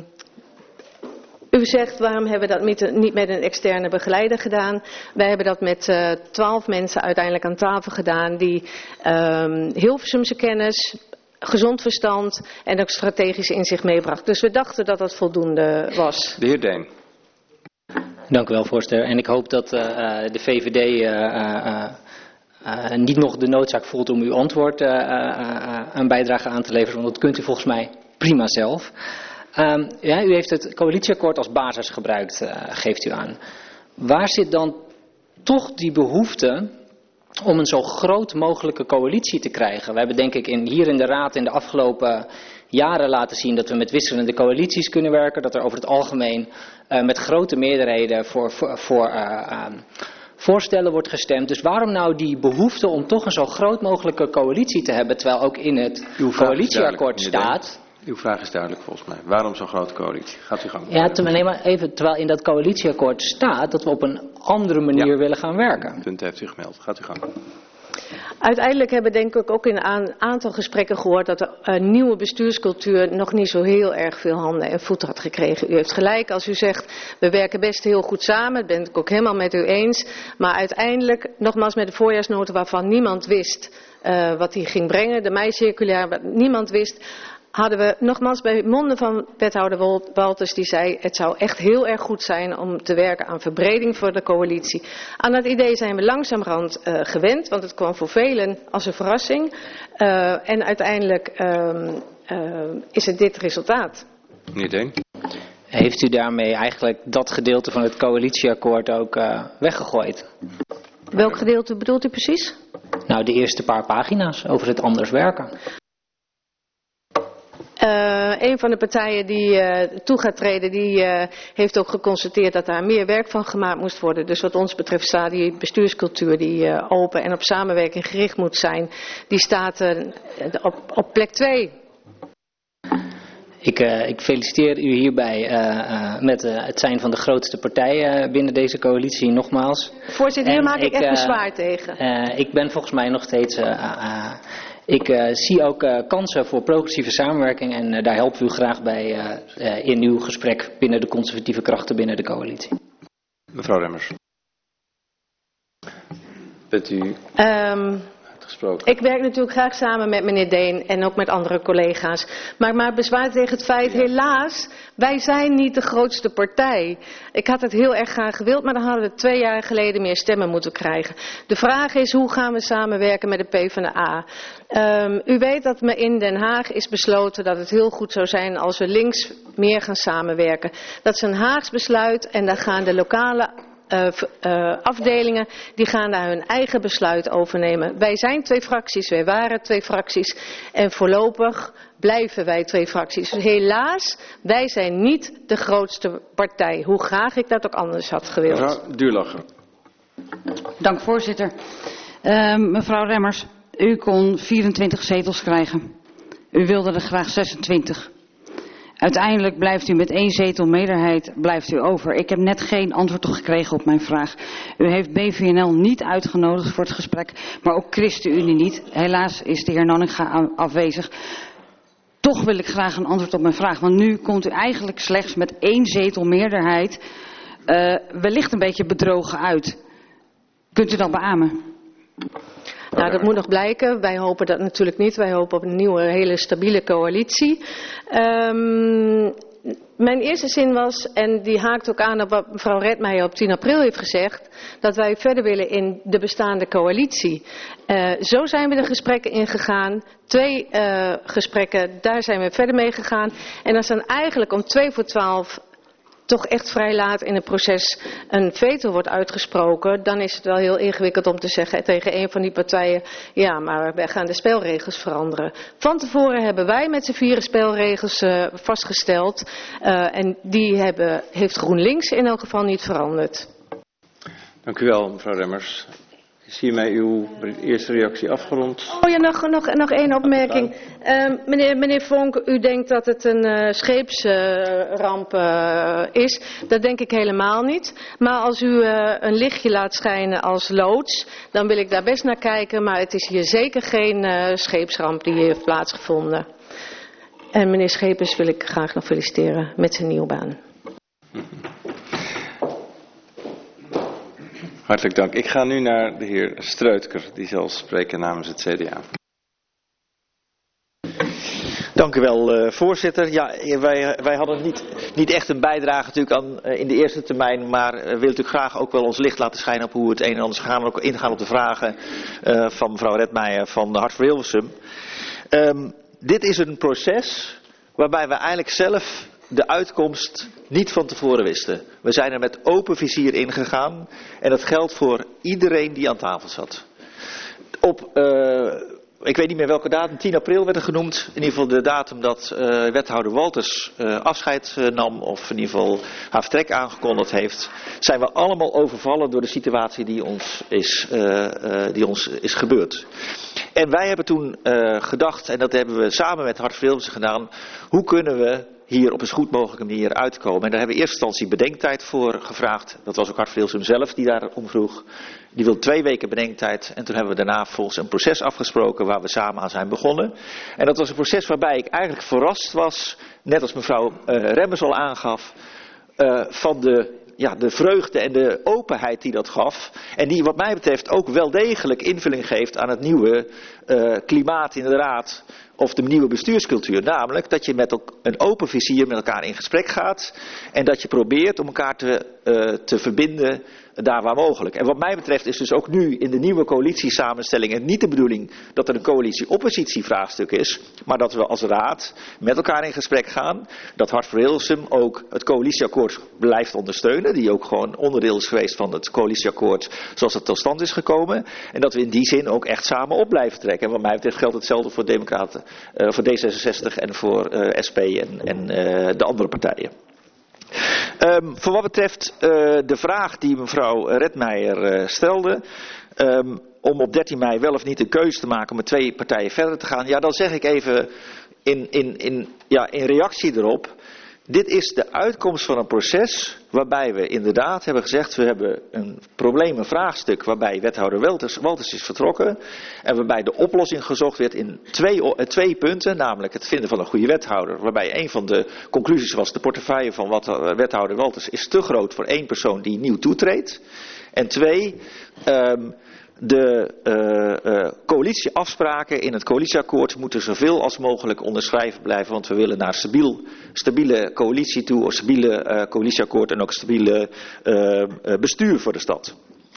U zegt, waarom hebben we dat met, niet met een externe begeleider gedaan? Wij hebben dat met uh, twaalf mensen uiteindelijk aan tafel gedaan die um, Hilversumse kennis, gezond verstand en ook strategisch inzicht meebracht. Dus we dachten dat dat voldoende was. De heer Deen. Dank u wel, voorzitter. En ik hoop dat uh, de V V D uh, uh, uh, niet nog de noodzaak voelt om uw antwoord uh, uh, een bijdrage aan te leveren, want dat kunt u volgens mij prima zelf. Um, ja, u heeft het coalitieakkoord als basis gebruikt, uh, geeft u aan. Waar zit dan toch die behoefte om een zo groot mogelijke coalitie te krijgen? We hebben denk ik in, hier in de Raad in de afgelopen jaren laten zien dat we met wisselende coalities kunnen werken. Dat er over het algemeen uh, met grote meerderheden voor, voor, voor uh, um, voorstellen wordt gestemd. Dus waarom nou die behoefte om toch een zo groot mogelijke coalitie te hebben, terwijl ook in het coalitieakkoord staat... Uw vraag is duidelijk volgens mij. Waarom zo'n grote coalitie? Gaat u gang. Ja, te, nee, maar even, terwijl in dat coalitieakkoord staat dat we op een andere manier ja. willen gaan werken. Het punt heeft u gemeld. Gaat u gang. Uiteindelijk hebben we denk ik ook in een aantal gesprekken gehoord dat de uh, nieuwe bestuurscultuur nog niet zo heel erg veel handen en voeten had gekregen. U heeft gelijk als u zegt, we werken best heel goed samen, dat ben ik ook helemaal met u eens. Maar uiteindelijk, nogmaals met de voorjaarsnota waarvan niemand wist uh, wat die ging brengen, de mei-circulair, wat niemand wist, hadden we nogmaals bij monden van wethouder Walters die zei het zou echt heel erg goed zijn om te werken aan verbreding voor de coalitie. Aan dat idee zijn we langzamerhand uh, gewend, want het kwam voor velen als een verrassing. Uh, en uiteindelijk uh, uh, is het dit resultaat. Meneer Deen. Heeft u daarmee eigenlijk dat gedeelte van het coalitieakkoord ook uh, weggegooid? Welk gedeelte bedoelt u precies? Nou, de eerste paar pagina's over het anders werken. Uh, een van de partijen die uh, toe gaat treden, die uh, heeft ook geconstateerd dat daar meer werk van gemaakt moest worden. Dus wat ons betreft staat die bestuurscultuur die uh, open en op samenwerking gericht moet zijn, die staat uh, op, op plek twee. Ik, uh, ik feliciteer u hierbij uh, uh, met uh, het zijn van de grootste partij uh, binnen deze coalitie, nogmaals. Voorzitter, hier maak ik, ik echt uh, bezwaar tegen. Uh, ik ben volgens mij nog steeds... Uh, uh, ik uh, zie ook uh, kansen voor progressieve samenwerking en uh, daar helpen we u graag bij uh, uh, in uw gesprek binnen de conservatieve krachten binnen de coalitie. Mevrouw Remmers. Bent u... Um... Ik werk natuurlijk graag samen met meneer Deen en ook met andere collega's. Maar, maar bezwaar tegen het feit, helaas, wij zijn niet de grootste partij. Ik had het heel erg graag gewild, maar dan hadden we twee jaar geleden meer stemmen moeten krijgen. De vraag is, hoe gaan we samenwerken met de PvdA? Um, u weet dat me in Den Haag is besloten dat het heel goed zou zijn als we links meer gaan samenwerken. Dat is een Haags besluit en daar gaan de lokale Uh, uh, afdelingen, die gaan daar hun eigen besluit overnemen. Wij zijn twee fracties, wij waren twee fracties en voorlopig blijven wij twee fracties. Dus helaas, wij zijn niet de grootste partij. Hoe graag ik dat ook anders had gewild. Mevrouw Duurlacher. Dank voorzitter. Uh, mevrouw Remmers, u kon vierentwintig zetels krijgen. U wilde er graag zesentwintig. Uiteindelijk blijft u met één zetel meerderheid blijft u over. Ik heb net geen antwoord gekregen op mijn vraag. U heeft B V N L niet uitgenodigd voor het gesprek, maar ook ChristenUnie niet. Helaas is de heer Nanninga afwezig. Toch wil ik graag een antwoord op mijn vraag, want nu komt u eigenlijk slechts met één zetel meerderheid uh, wellicht een beetje bedrogen uit. Kunt u dat beamen? Nou, dat moet nog blijken. Wij hopen dat natuurlijk niet. Wij hopen op een nieuwe, hele stabiele coalitie. Um, mijn eerste zin was, en die haakt ook aan op wat mevrouw Redmeijer op tien april heeft gezegd, dat wij verder willen in de bestaande coalitie. Uh, zo zijn we de gesprekken ingegaan. Twee uh, gesprekken, daar zijn we verder mee gegaan. En als dan eigenlijk om twee voor twaalf toch echt vrij laat in het proces een veto wordt uitgesproken, dan is het wel heel ingewikkeld om te zeggen tegen een van die partijen, ja, maar wij gaan de spelregels veranderen. Van tevoren hebben wij met z'n vieren spelregels uh, vastgesteld uh, en die hebben, heeft GroenLinks in elk geval niet veranderd. Dank u wel, mevrouw Remmers. Is hiermee uw eerste reactie afgerond? Oh ja, nog, nog, nog één opmerking. Uh, meneer, meneer Vonk, u denkt dat het een uh, scheepsramp uh, uh, is. Dat denk ik helemaal niet. Maar als u uh, een lichtje laat schijnen als loods, dan wil ik daar best naar kijken. Maar het is hier zeker geen uh, scheepsramp die hier heeft plaatsgevonden. En meneer Schepers wil ik graag nog feliciteren met zijn nieuwe baan. Hartelijk dank. Ik ga nu naar de heer Streutker, die zal spreken namens het C D A. Dank u wel, uh, voorzitter. Ja, wij, wij hadden niet, niet echt een bijdrage natuurlijk aan, uh, in de eerste termijn, maar uh, willen natuurlijk graag ook wel ons licht laten schijnen op hoe het een en ander gaan. Ook ingaan op de vragen uh, van mevrouw Redmeijer van Hart voor Hilversum. Um, dit is een proces waarbij we eigenlijk zelf de uitkomst niet van tevoren wisten. We zijn er met open vizier ingegaan en dat geldt voor iedereen die aan tafel zat. Op, uh, ik weet niet meer welke datum, tien april werd er genoemd. In ieder geval de datum dat uh, wethouder Walters uh, afscheid uh, nam of in ieder geval haar vertrek aangekondigd heeft. Zijn we allemaal overvallen door de situatie die ons is, uh, uh, die ons is gebeurd. En wij hebben toen uh, gedacht, en dat hebben we samen met Hart voor Hilversum gedaan, hoe kunnen we hier op een zo goed mogelijke manier uitkomen. En daar hebben we in eerste instantie bedenktijd voor gevraagd. Dat was ook Hart voor Hilversum zelf die daarom vroeg. Die wil twee weken bedenktijd. En toen hebben we daarna volgens een proces afgesproken waar we samen aan zijn begonnen. En dat was een proces waarbij ik eigenlijk verrast was, net als mevrouw uh, Remmers al aangaf, uh, van de, ja, de vreugde en de openheid die dat gaf. En die wat mij betreft ook wel degelijk invulling geeft aan het nieuwe uh, klimaat in de Raad. of de nieuwe bestuurscultuur. Namelijk dat je met een open vizier met elkaar in gesprek gaat en dat je probeert om elkaar te, uh, te verbinden daar waar mogelijk. En wat mij betreft is dus ook nu in de nieuwe coalitiesamenstelling het niet de bedoeling dat er een coalitie-oppositie vraagstuk is, maar dat we als raad met elkaar in gesprek gaan, dat Hart voor Hilversum ook het coalitieakkoord blijft ondersteunen, die ook gewoon onderdeel is geweest van het coalitieakkoord zoals het tot stand is gekomen, en dat we in die zin ook echt samen op blijven trekken. En wat mij betreft geldt hetzelfde voor Democraten, uh, voor D zesenzestig en voor uh, S P en, en uh, de andere partijen. Um, voor wat betreft uh, de vraag die mevrouw Redmeijer uh, stelde, um, om op dertien mei wel of niet een keuze te maken om met twee partijen verder te gaan, ja, dan zeg ik even in, in, in, ja, in reactie erop, dit is de uitkomst van een proces waarbij we inderdaad hebben gezegd, we hebben een probleem, een vraagstuk waarbij wethouder Walters, Walters is vertrokken en waarbij de oplossing gezocht werd in twee, twee punten, namelijk het vinden van een goede wethouder, waarbij een van de conclusies was, de portefeuille van wat, wethouder Walters is te groot voor één persoon die nieuw toetreedt. En twee, um, de uh, uh, coalitieafspraken in het coalitieakkoord moeten zoveel als mogelijk onderschrijven blijven, want we willen naar stabiel, stabiele coalitie toe, een stabiele uh, coalitieakkoord en ook stabiele uh, uh, bestuur voor de stad.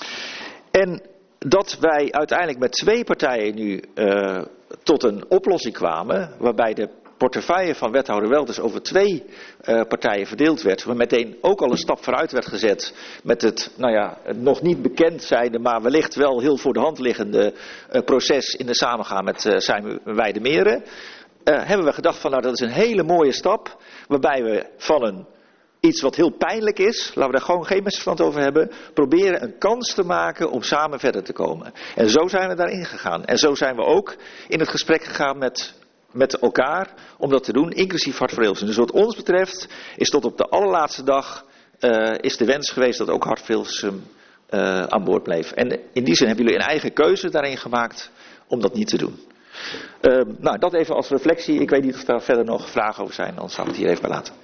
En dat wij uiteindelijk met twee partijen nu uh, tot een oplossing kwamen, waarbij de portefeuille van wethouder Welters over twee uh, partijen verdeeld werd, waar meteen ook al een stap vooruit werd gezet met het, nou ja, het nog niet bekend zijnde, maar wellicht wel heel voor de hand liggende uh, proces in de samengaan met uh, Sijmen Weidemeren, uh, hebben we gedacht van, nou, dat is een hele mooie stap, waarbij we van een iets wat heel pijnlijk is, laten we daar gewoon geen misverstand over hebben, proberen een kans te maken om samen verder te komen. En zo zijn we daarin gegaan. En zo zijn we ook in het gesprek gegaan met met elkaar om dat te doen, inclusief Hart voor Hilversum. Dus wat ons betreft is tot op de allerlaatste dag uh, is de wens geweest dat ook Hart voor Hilversum uh, aan boord bleef. En in die zin hebben jullie een eigen keuze daarin gemaakt om dat niet te doen. Uh, nou, dat even als reflectie. Ik weet niet of daar verder nog vragen over zijn, anders zou ik het hier even bij laten.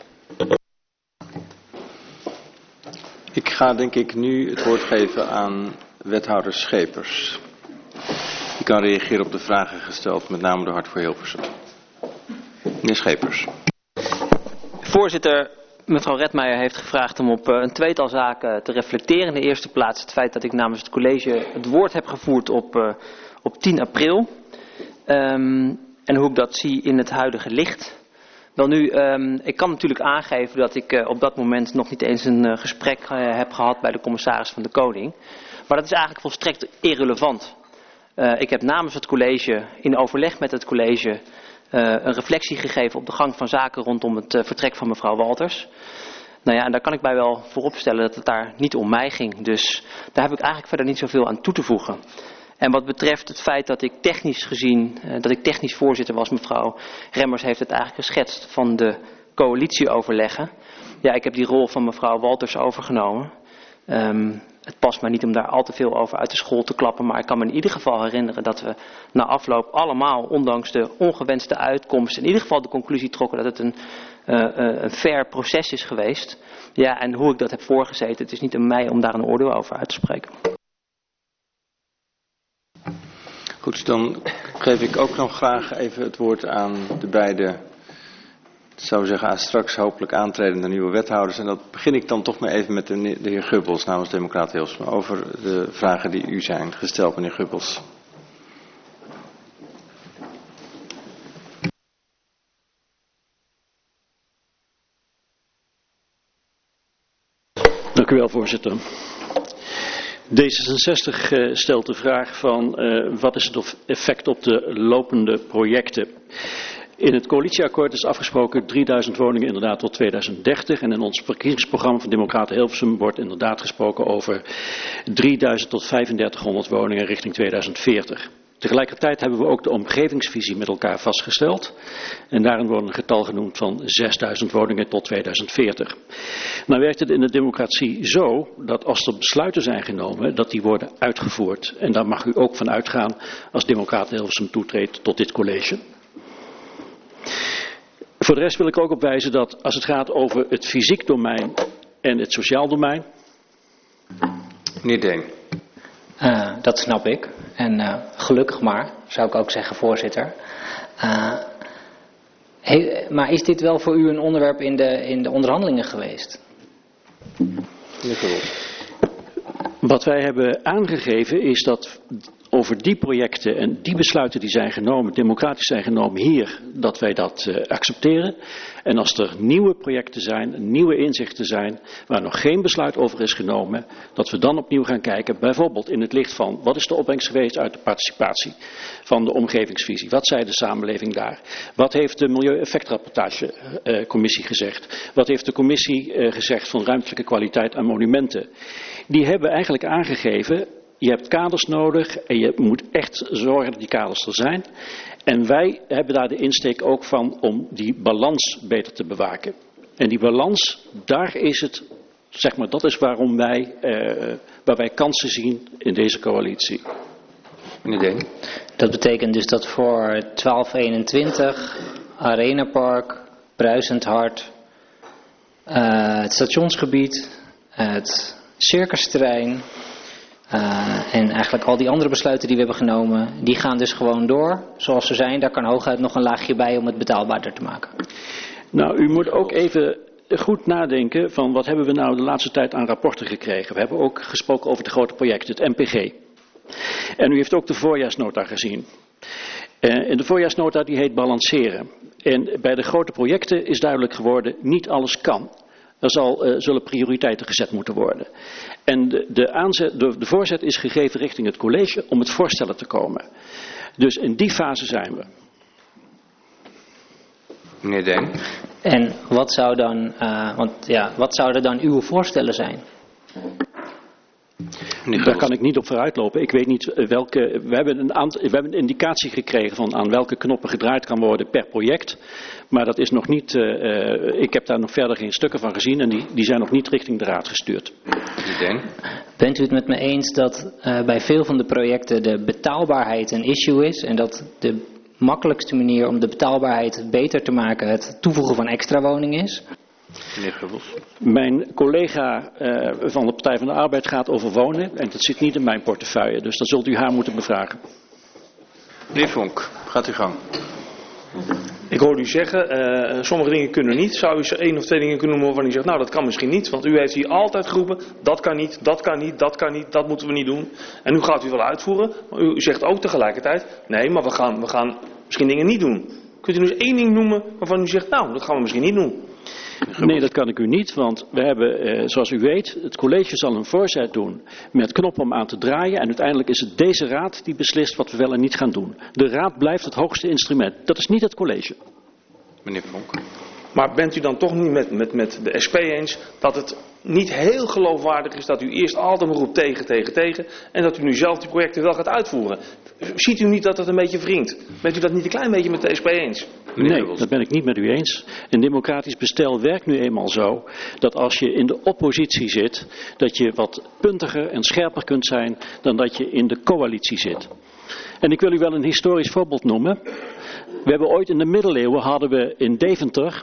Ik ga denk ik nu het woord geven aan wethouder Schepers. Die kan reageren op de vragen gesteld, met name door Hart voor Hilversum. Meneer Schepers. Voorzitter, mevrouw Redmeijer heeft gevraagd om op een tweetal zaken te reflecteren. In de eerste plaats het feit dat ik namens het college het woord heb gevoerd op, uh, op tien april. Um, en hoe ik dat zie in het huidige licht. Wel nu, um, ik kan natuurlijk aangeven dat ik uh, op dat moment nog niet eens een uh, gesprek uh, heb gehad bij de commissaris van de Koning. Maar dat is eigenlijk volstrekt irrelevant. Uh, ik heb namens het college, in overleg met het college, uh, een reflectie gegeven op de gang van zaken rondom het uh, vertrek van mevrouw Walters. Nou ja, en daar kan ik bij wel vooropstellen dat het daar niet om mij ging. Dus daar heb ik eigenlijk verder niet zoveel aan toe te voegen. En wat betreft het feit dat ik technisch gezien, uh, dat ik technisch voorzitter was, mevrouw Remmers heeft het eigenlijk geschetst van de coalitieoverleggen. Ja, ik heb die rol van mevrouw Walters overgenomen. Um, het past mij niet om daar al te veel over uit de school te klappen, maar ik kan me in ieder geval herinneren dat we na afloop allemaal, ondanks de ongewenste uitkomst, in ieder geval de conclusie trokken dat het een, uh, uh, een fair proces is geweest. Ja, en hoe ik dat heb voorgezeten, het is niet aan mij om daar een oordeel over uit te spreken. Goed, dan geef ik ook nog graag even het woord aan de beide, ik zou zeggen, aan straks hopelijk aantredende nieuwe wethouders. En dat begin ik dan toch maar even met de, de heer Gubbels namens Democraten Hilversum over de vragen die u zijn gesteld, meneer Gubbels. Dank u wel, voorzitter. D zesenzestig uh, stelt de vraag van uh, wat is het effect op de lopende projecten. In het coalitieakkoord is afgesproken drieduizend woningen inderdaad tot tweeduizend dertig. En in ons verkiezingsprogramma van Democraten Hilversum wordt inderdaad gesproken over drieduizend tot vijfendertighonderd woningen richting tweeduizend veertig. Tegelijkertijd hebben we ook de omgevingsvisie met elkaar vastgesteld. En daarin wordt een getal genoemd van zesduizend woningen tot tweeduizend veertig. Nou werkt het in de democratie zo dat als er besluiten zijn genomen, dat die worden uitgevoerd. En daar mag u ook van uitgaan als Democraten Hilversum toetreedt tot dit college. Voor de rest wil ik ook op wijzen dat als het gaat over het fysiek domein en het sociaal domein. Meneer Deen. Uh, dat snap ik. En uh, gelukkig maar, zou ik ook zeggen, voorzitter. Uh, he, maar is dit wel voor u een onderwerp in de, in de onderhandelingen geweest? Wat wij hebben aangegeven is dat over die projecten en die besluiten die zijn genomen, democratisch zijn genomen hier, dat wij dat uh, accepteren. En als er nieuwe projecten zijn, nieuwe inzichten zijn, waar nog geen besluit over is genomen, dat we dan opnieuw gaan kijken, bijvoorbeeld in het licht van wat is de opbrengst geweest uit de participatie van de omgevingsvisie. Wat zei de samenleving daar? Wat heeft de Milieueffectrapportagecommissie uh, gezegd? Wat heeft de commissie uh, gezegd van ruimtelijke kwaliteit aan monumenten? Die hebben eigenlijk aangegeven, je hebt kaders nodig en je moet echt zorgen dat die kaders er zijn. En wij hebben daar de insteek ook van om die balans beter te bewaken. En die balans, daar is het, zeg maar, dat is waarom wij, uh, waar wij kansen zien in deze coalitie. Meneer Deen. Dat betekent dus dat voor twaalf eenentwintig, Arenapark, Bruisend Hart, uh, het stationsgebied, het circusterrein, Uh, en eigenlijk al die andere besluiten die we hebben genomen, die gaan dus gewoon door zoals ze zijn. Daar kan hooguit nog een laagje bij om het betaalbaarder te maken. Nou, u moet ook even goed nadenken van wat hebben we nou de laatste tijd aan rapporten gekregen. We hebben ook gesproken over de grote projecten, het M P G. En u heeft ook de voorjaarsnota gezien. Uh, en de voorjaarsnota die heet balanceren. En bij de grote projecten is duidelijk geworden, niet alles kan. Er zal, uh, zullen prioriteiten gezet moeten worden. En de, de, aanzet, de, de voorzet is gegeven richting het college om met voorstellen te komen. Dus in die fase zijn we. Meneer Deen. En wat, zou dan, uh, want, ja, wat zouden dan uw voorstellen zijn? Daar kan ik niet op vooruitlopen. Ik weet niet welke. We hebben, een aantal, we hebben een indicatie gekregen van aan welke knoppen gedraaid kan worden per project. Maar dat is nog niet. Uh, ik heb daar nog verder geen stukken van gezien en die, die zijn nog niet richting de raad gestuurd. Bent u het met me eens dat uh, bij veel van de projecten de betaalbaarheid een issue is en dat de makkelijkste manier om de betaalbaarheid beter te maken het toevoegen van extra woningen is? Meneer Gubbels. Mijn collega uh, van de Partij van de Arbeid gaat over wonen en dat zit niet in mijn portefeuille, dus dat zult u haar moeten bevragen. Meneer Vonk, gaat u gang. Ik hoorde u zeggen, uh, sommige dingen kunnen niet. Zou u ze één of twee dingen kunnen noemen waarvan u zegt, nou dat kan misschien niet. Want u heeft hier altijd geroepen, dat kan niet, dat kan niet, dat kan niet, dat moeten we niet doen. En nu gaat u wel uitvoeren, maar u zegt ook tegelijkertijd, nee, maar we gaan, we gaan misschien dingen niet doen. Kunt u nu eens één ding noemen waarvan u zegt, nou dat gaan we misschien niet doen. Nee, dat kan ik u niet, want we hebben, eh, zoals u weet, het college zal een voorzet doen met knoppen om aan te draaien. En uiteindelijk is het deze raad die beslist wat we wel en niet gaan doen. De raad blijft het hoogste instrument. Dat is niet het college. Meneer Vonk. Maar bent u dan toch niet met, met, met de S P eens dat het niet heel geloofwaardig is dat u eerst altijd maar roept tegen, tegen, tegen. En dat u nu zelf die projecten wel gaat uitvoeren? Ziet u niet dat dat een beetje wringt? Bent u dat niet een klein beetje met de S P eens? Nee, dat ben ik niet met u eens. Een democratisch bestel werkt nu eenmaal zo dat als je in de oppositie zit, dat je wat puntiger en scherper kunt zijn dan dat je in de coalitie zit. En ik wil u wel een historisch voorbeeld noemen. We hebben ooit in de middeleeuwen hadden we in Deventer,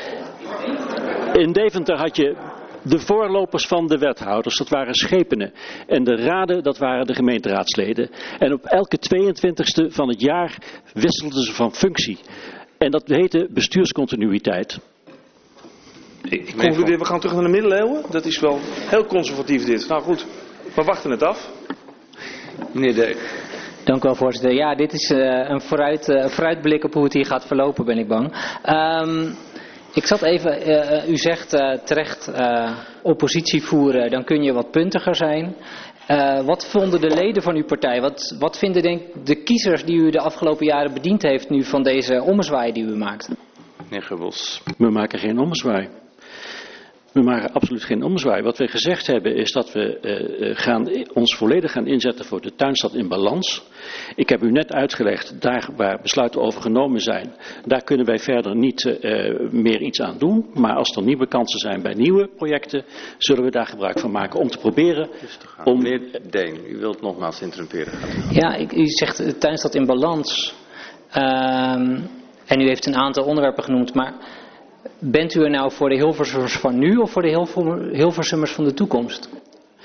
in Deventer had je de voorlopers van de wethouders, dat waren schepenen. En de raden, dat waren de gemeenteraadsleden. En op elke tweeëntwintigste van het jaar wisselden ze van functie. En dat heette bestuurscontinuïteit. Ik concludeer, we gaan terug naar de middeleeuwen. Dat is wel heel conservatief dit. Nou goed, we wachten het af. Meneer De. Dank u wel, voorzitter. Ja, dit is uh, een vooruit, uh, vooruitblik op hoe het hier gaat verlopen, ben ik bang. Um, ik zat even, uh, u zegt uh, terecht uh, oppositie voeren, dan kun je wat puntiger zijn. Uh, wat vonden de leden van uw partij? Wat, wat vinden denk, de kiezers die u de afgelopen jaren bediend heeft nu van deze ommezwaai die u maakt? Meneer Gubbels. We maken geen ommezwaai. We maken absoluut geen ommezwaai. Wat we gezegd hebben is dat we uh, gaan, ons volledig gaan inzetten voor de tuinstad in balans. Ik heb u net uitgelegd, daar waar besluiten over genomen zijn, daar kunnen wij verder niet uh, meer iets aan doen. Maar als er nieuwe kansen zijn bij nieuwe projecten, zullen we daar gebruik van maken om te proberen. Om... Meneer Deen, u wilt nogmaals interrumperen. Ja, ik, u zegt de tuinstad in balans. Um, en u heeft een aantal onderwerpen genoemd, maar bent u er nou voor de Hilversummers van nu of voor de Hilversummers van de toekomst?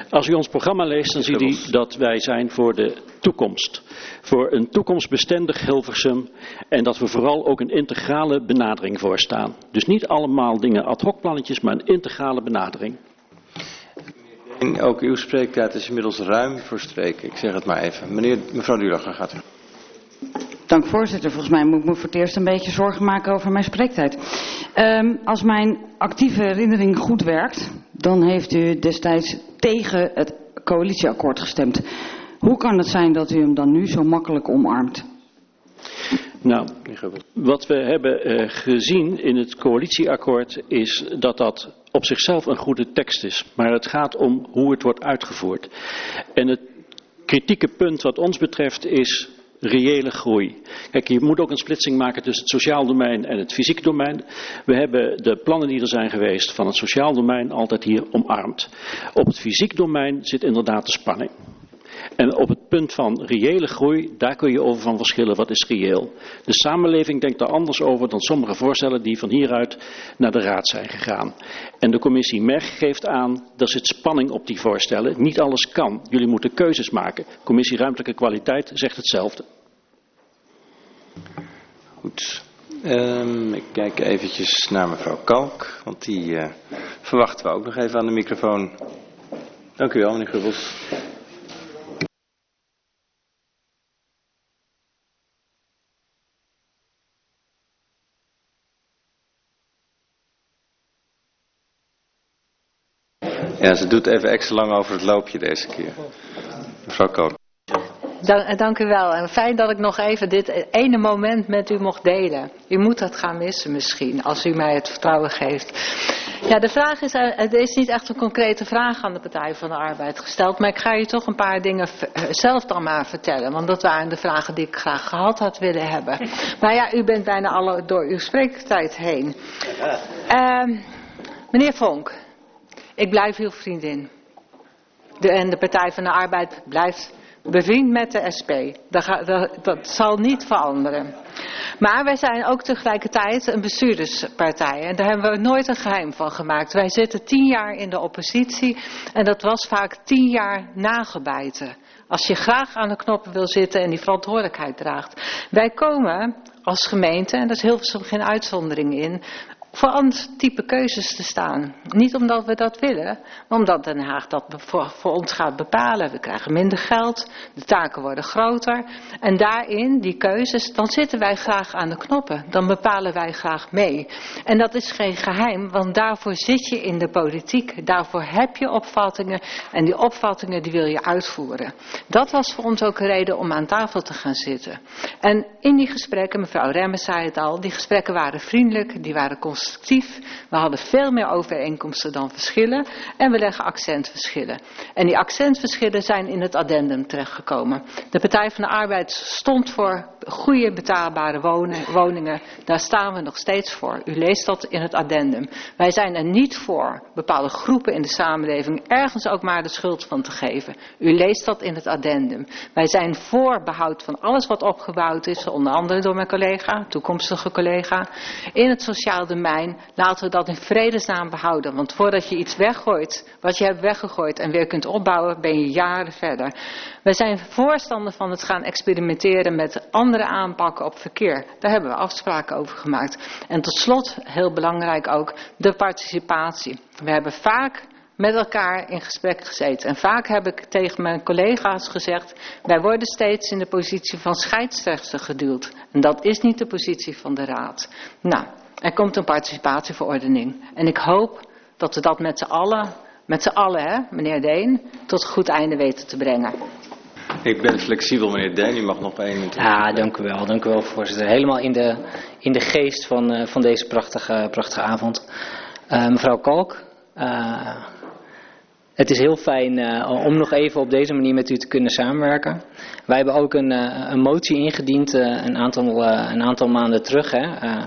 Als u ons programma leest, dan ziet u dat wij zijn voor de toekomst. Voor een toekomstbestendig Hilversum en dat we vooral ook een integrale benadering voorstaan. Dus niet allemaal dingen ad hoc plannetjes, maar een integrale benadering. En ook uw spreektijd is inmiddels ruim verstreken. Ik zeg het maar even. Meneer, mevrouw Dulacher gaat u. Dank voorzitter. Volgens mij moet ik me voor het eerst een beetje zorgen maken over mijn spreektijd. Um, als mijn actieve herinnering goed werkt, dan heeft u destijds tegen het coalitieakkoord gestemd. Hoe kan het zijn dat u hem dan nu zo makkelijk omarmt? Nou, wat we hebben uh, gezien in het coalitieakkoord is dat dat op zichzelf een goede tekst is. Maar het gaat om hoe het wordt uitgevoerd. En het kritieke punt wat ons betreft is reële groei. Kijk, je moet ook een splitsing maken tussen het sociaal domein en het fysiek domein. We hebben de plannen die er zijn geweest van het sociaal domein altijd hier omarmd. Op het fysiek domein zit inderdaad de spanning. En op het punt van reële groei, daar kun je over van verschillen wat is reëel. De samenleving denkt daar anders over dan sommige voorstellen die van hieruit naar de raad zijn gegaan. En de commissie M E G geeft aan, er zit spanning op die voorstellen. Niet alles kan. Jullie moeten keuzes maken. Commissie Ruimtelijke Kwaliteit zegt hetzelfde. Goed. Um, ik kijk eventjes naar mevrouw Kalk, want die uh, verwachten we ook nog even aan de microfoon. Dank u wel, meneer Gubbels. Ja, ze doet even extra lang over het loopje deze keer. Mevrouw Kool. Dank, dank u wel. En fijn dat ik nog even dit ene moment met u mocht delen. U moet dat gaan missen misschien, als u mij het vertrouwen geeft. Ja, de vraag is, er is niet echt een concrete vraag aan de Partij van de Arbeid gesteld. Maar ik ga u toch een paar dingen zelf dan maar vertellen. Want dat waren de vragen die ik graag gehad had willen hebben. Maar ja, u bent bijna alle door uw spreektijd heen. Uh, meneer Vonk. Ik blijf uw vriendin. De, en de Partij van de Arbeid blijft bevriend met de S P. Dat, ga, dat, dat zal niet veranderen. Maar wij zijn ook tegelijkertijd een bestuurderspartij. En daar hebben we nooit een geheim van gemaakt. Wij zitten tien jaar in de oppositie. En dat was vaak tien jaar nagebijten. Als je graag aan de knoppen wil zitten en die verantwoordelijkheid draagt. Wij komen als gemeente, en daar is Hilversum geen uitzondering in, voor ander type keuzes te staan. Niet omdat we dat willen, maar omdat Den Haag dat voor, voor ons gaat bepalen. We krijgen minder geld, de taken worden groter. En daarin, die keuzes, dan zitten wij graag aan de knoppen. Dan bepalen wij graag mee. En dat is geen geheim, want daarvoor zit je in de politiek. Daarvoor heb je opvattingen en die opvattingen die wil je uitvoeren. Dat was voor ons ook een reden om aan tafel te gaan zitten. En in die gesprekken, mevrouw Remmers zei het al, die gesprekken waren vriendelijk, die waren constructief. We hadden veel meer overeenkomsten dan verschillen en we leggen accentverschillen. En die accentverschillen zijn in het addendum terechtgekomen. De Partij van de Arbeid stond voor goede betaalbare woningen. Daar staan we nog steeds voor. U leest dat in het addendum. Wij zijn er niet voor bepaalde groepen in de samenleving ergens ook maar de schuld van te geven. U leest dat in het addendum. Wij zijn voor behoud van alles wat opgebouwd is, onder andere door mijn collega, toekomstige collega, in het sociaal domein. Laten we dat in vredesnaam behouden. Want voordat je iets weggooit, wat je hebt weggegooid en weer kunt opbouwen, ben je jaren verder. Wij zijn voorstander van het gaan experimenteren met andere aanpakken op verkeer. Daar hebben we afspraken over gemaakt. En tot slot, heel belangrijk ook, de participatie. We hebben vaak met elkaar in gesprek gezeten. En vaak heb ik tegen mijn collega's gezegd, wij worden steeds in de positie van scheidsrechter geduwd. En dat is niet de positie van de Raad. Nou, er komt een participatieverordening. En ik hoop dat we dat met z'n allen, met z'n allen, hè, meneer Deen, tot een goed einde weten te brengen. Ik ben flexibel, meneer Deen. U mag nog één minuut. Ja, dank u wel. Dank u wel, voorzitter. Helemaal in de, in de geest van, uh, van deze prachtige, prachtige avond. Uh, mevrouw Kalk, uh, het is heel fijn uh, om nog even op deze manier met u te kunnen samenwerken. Wij hebben ook een, uh, een motie ingediend uh, een, aantal, uh, een aantal maanden terug. Hè. Uh,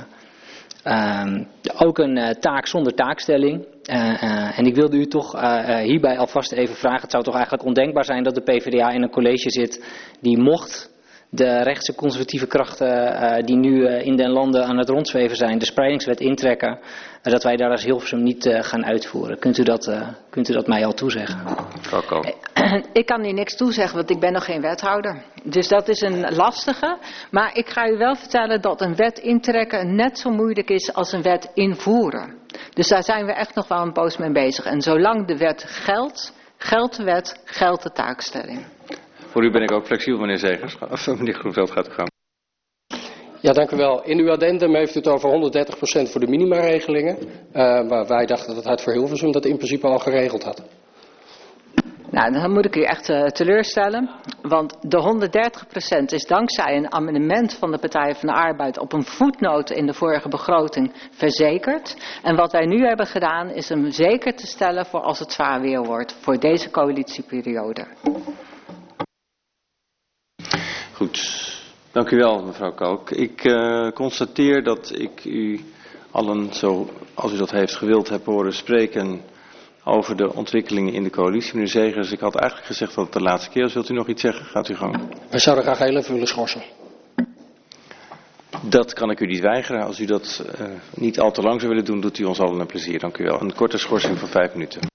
Uh, ook een uh, taak zonder taakstelling. Uh, uh, en ik wilde u toch uh, uh, hierbij alvast even vragen. Het zou toch eigenlijk ondenkbaar zijn dat de PvdA in een college zit die mocht de rechtse conservatieve krachten uh, die nu uh, in den landen aan het rondzweven zijn, de spreidingswet intrekken, uh, dat wij daar als Hilversum niet uh, gaan uitvoeren. Kunt u dat, uh, kunt u dat mij al toezeggen? Coco. Ik kan hier niks toezeggen, want ik ben nog geen wethouder. Dus dat is een lastige. Maar ik ga u wel vertellen dat een wet intrekken net zo moeilijk is als een wet invoeren. Dus daar zijn we echt nog wel een poos mee bezig. En zolang de wet geldt, geldt de wet, geldt de taakstelling. Voor u ben ik ook flexibel, meneer Zegers. Of meneer Groenveld, gaat u gang. Ja, dank u wel. In uw addendum heeft u het over honderddertig procent voor de minimaregelingen. Uh, maar wij dachten dat het Hart voor Hilversum dat in principe al geregeld had. Nou, dan moet ik u echt uh, teleurstellen. Want de honderddertig procent is dankzij een amendement van de Partij van de Arbeid op een voetnoot in de vorige begroting verzekerd. En wat wij nu hebben gedaan is hem zeker te stellen voor als het zwaar weer wordt voor deze coalitieperiode. Goed, dank u wel mevrouw Kalk. Ik uh, constateer dat ik u allen, zo als u dat heeft gewild, heb horen spreken over de ontwikkelingen in de coalitie. Meneer Zegers, ik had eigenlijk gezegd dat het de laatste keer is. Wilt u nog iets zeggen? Gaat u gang. Wij zouden graag heel even willen schorsen. Dat kan ik u niet weigeren. Als u dat uh, niet al te lang zou willen doen, doet u ons allen een plezier. Dank u wel. Een korte schorsing van vijf minuten.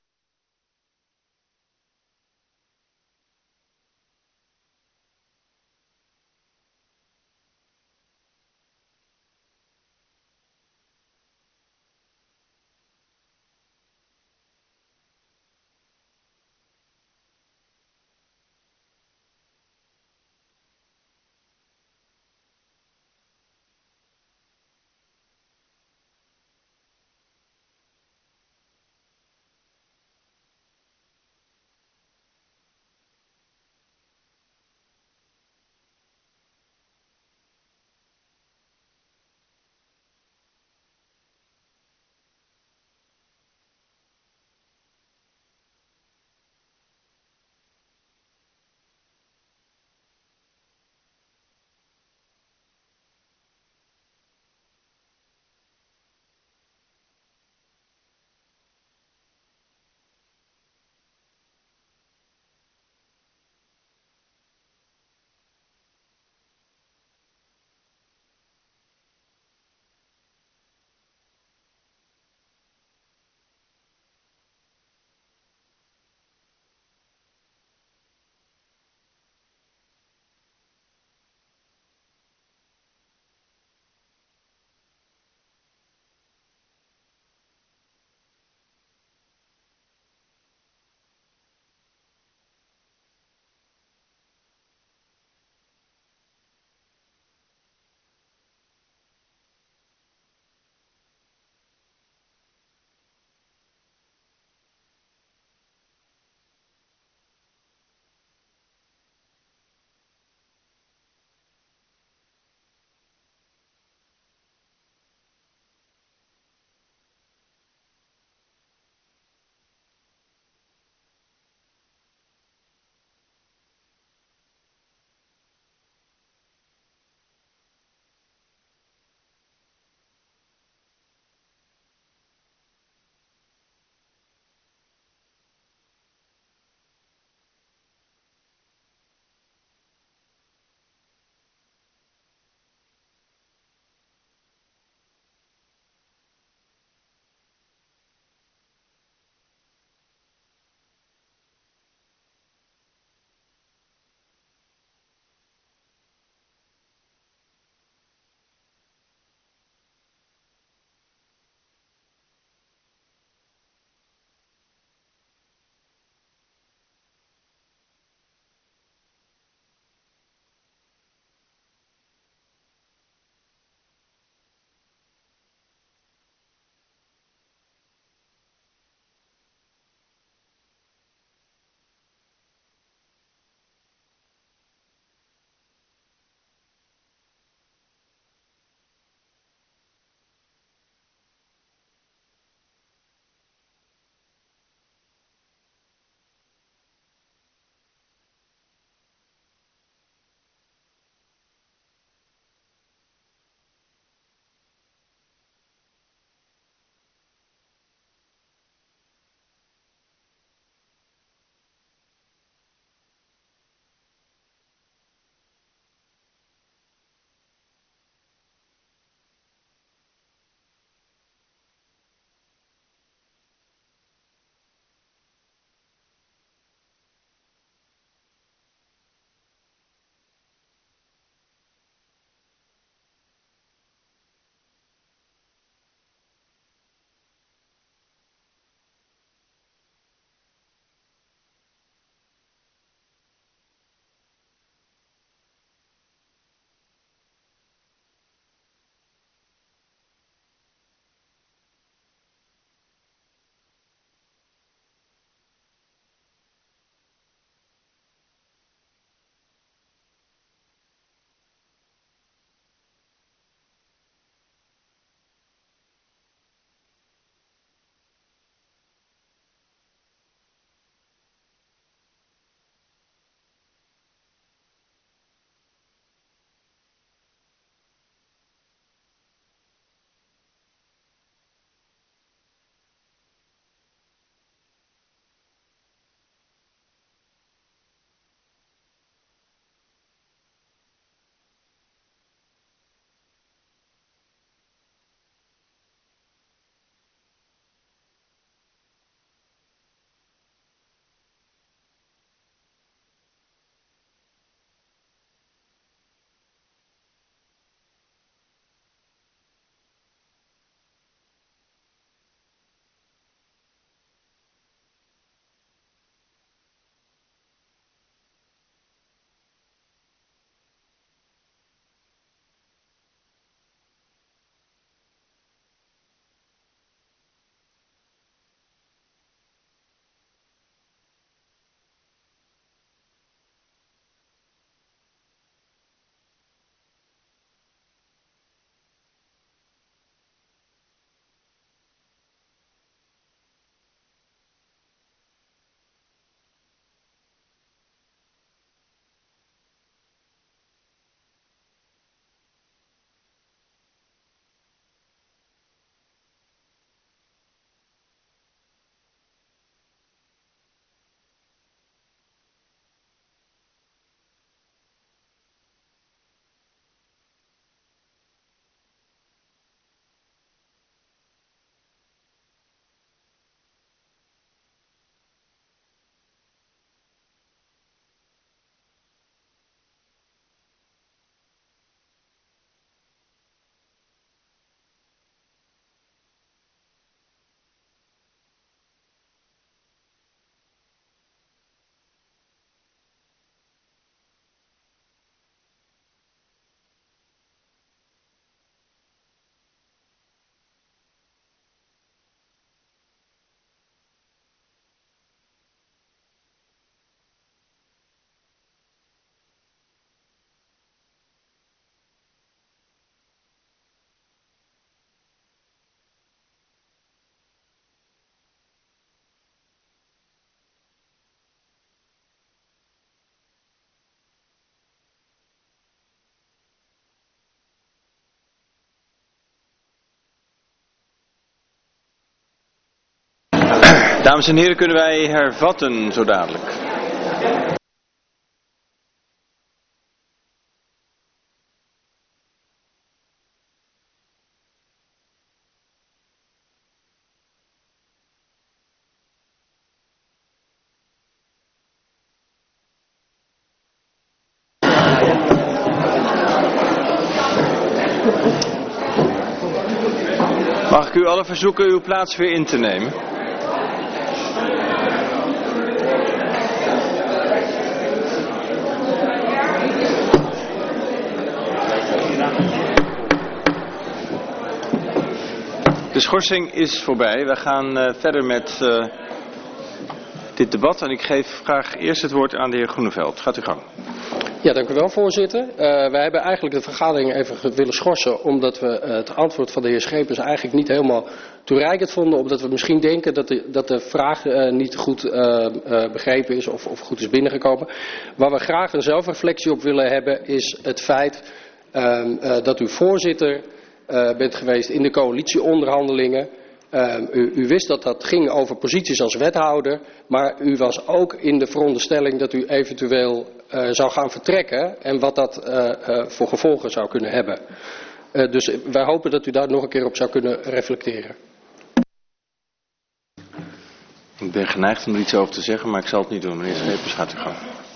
Dames en heren, kunnen wij hervatten zo dadelijk? Mag ik u allen verzoeken uw plaats weer in te nemen? De schorsing is voorbij. We gaan uh, verder met uh, dit debat en ik geef graag eerst het woord aan de heer Groeneveld. Gaat u gang. Ja, dank u wel, voorzitter. Uh, wij hebben eigenlijk de vergadering even willen schorsen omdat we uh, het antwoord van de heer Schepers eigenlijk niet helemaal toereikend vonden. Omdat we misschien denken dat de, dat de vraag uh, niet goed uh, uh, begrepen is of, of goed is binnengekomen. Waar we graag een zelfreflectie op willen hebben is het feit uh, uh, dat u voorzitter uh, bent geweest in de coalitieonderhandelingen. Uh, u, u wist dat dat ging over posities als wethouder, maar u was ook in de veronderstelling dat u eventueel uh, zou gaan vertrekken en wat dat uh, uh, voor gevolgen zou kunnen hebben. Uh, dus wij hopen dat u daar nog een keer op zou kunnen reflecteren. Ik ben geneigd om er iets over te zeggen, maar ik zal het niet doen. Meneer Schepers, gaat u gang.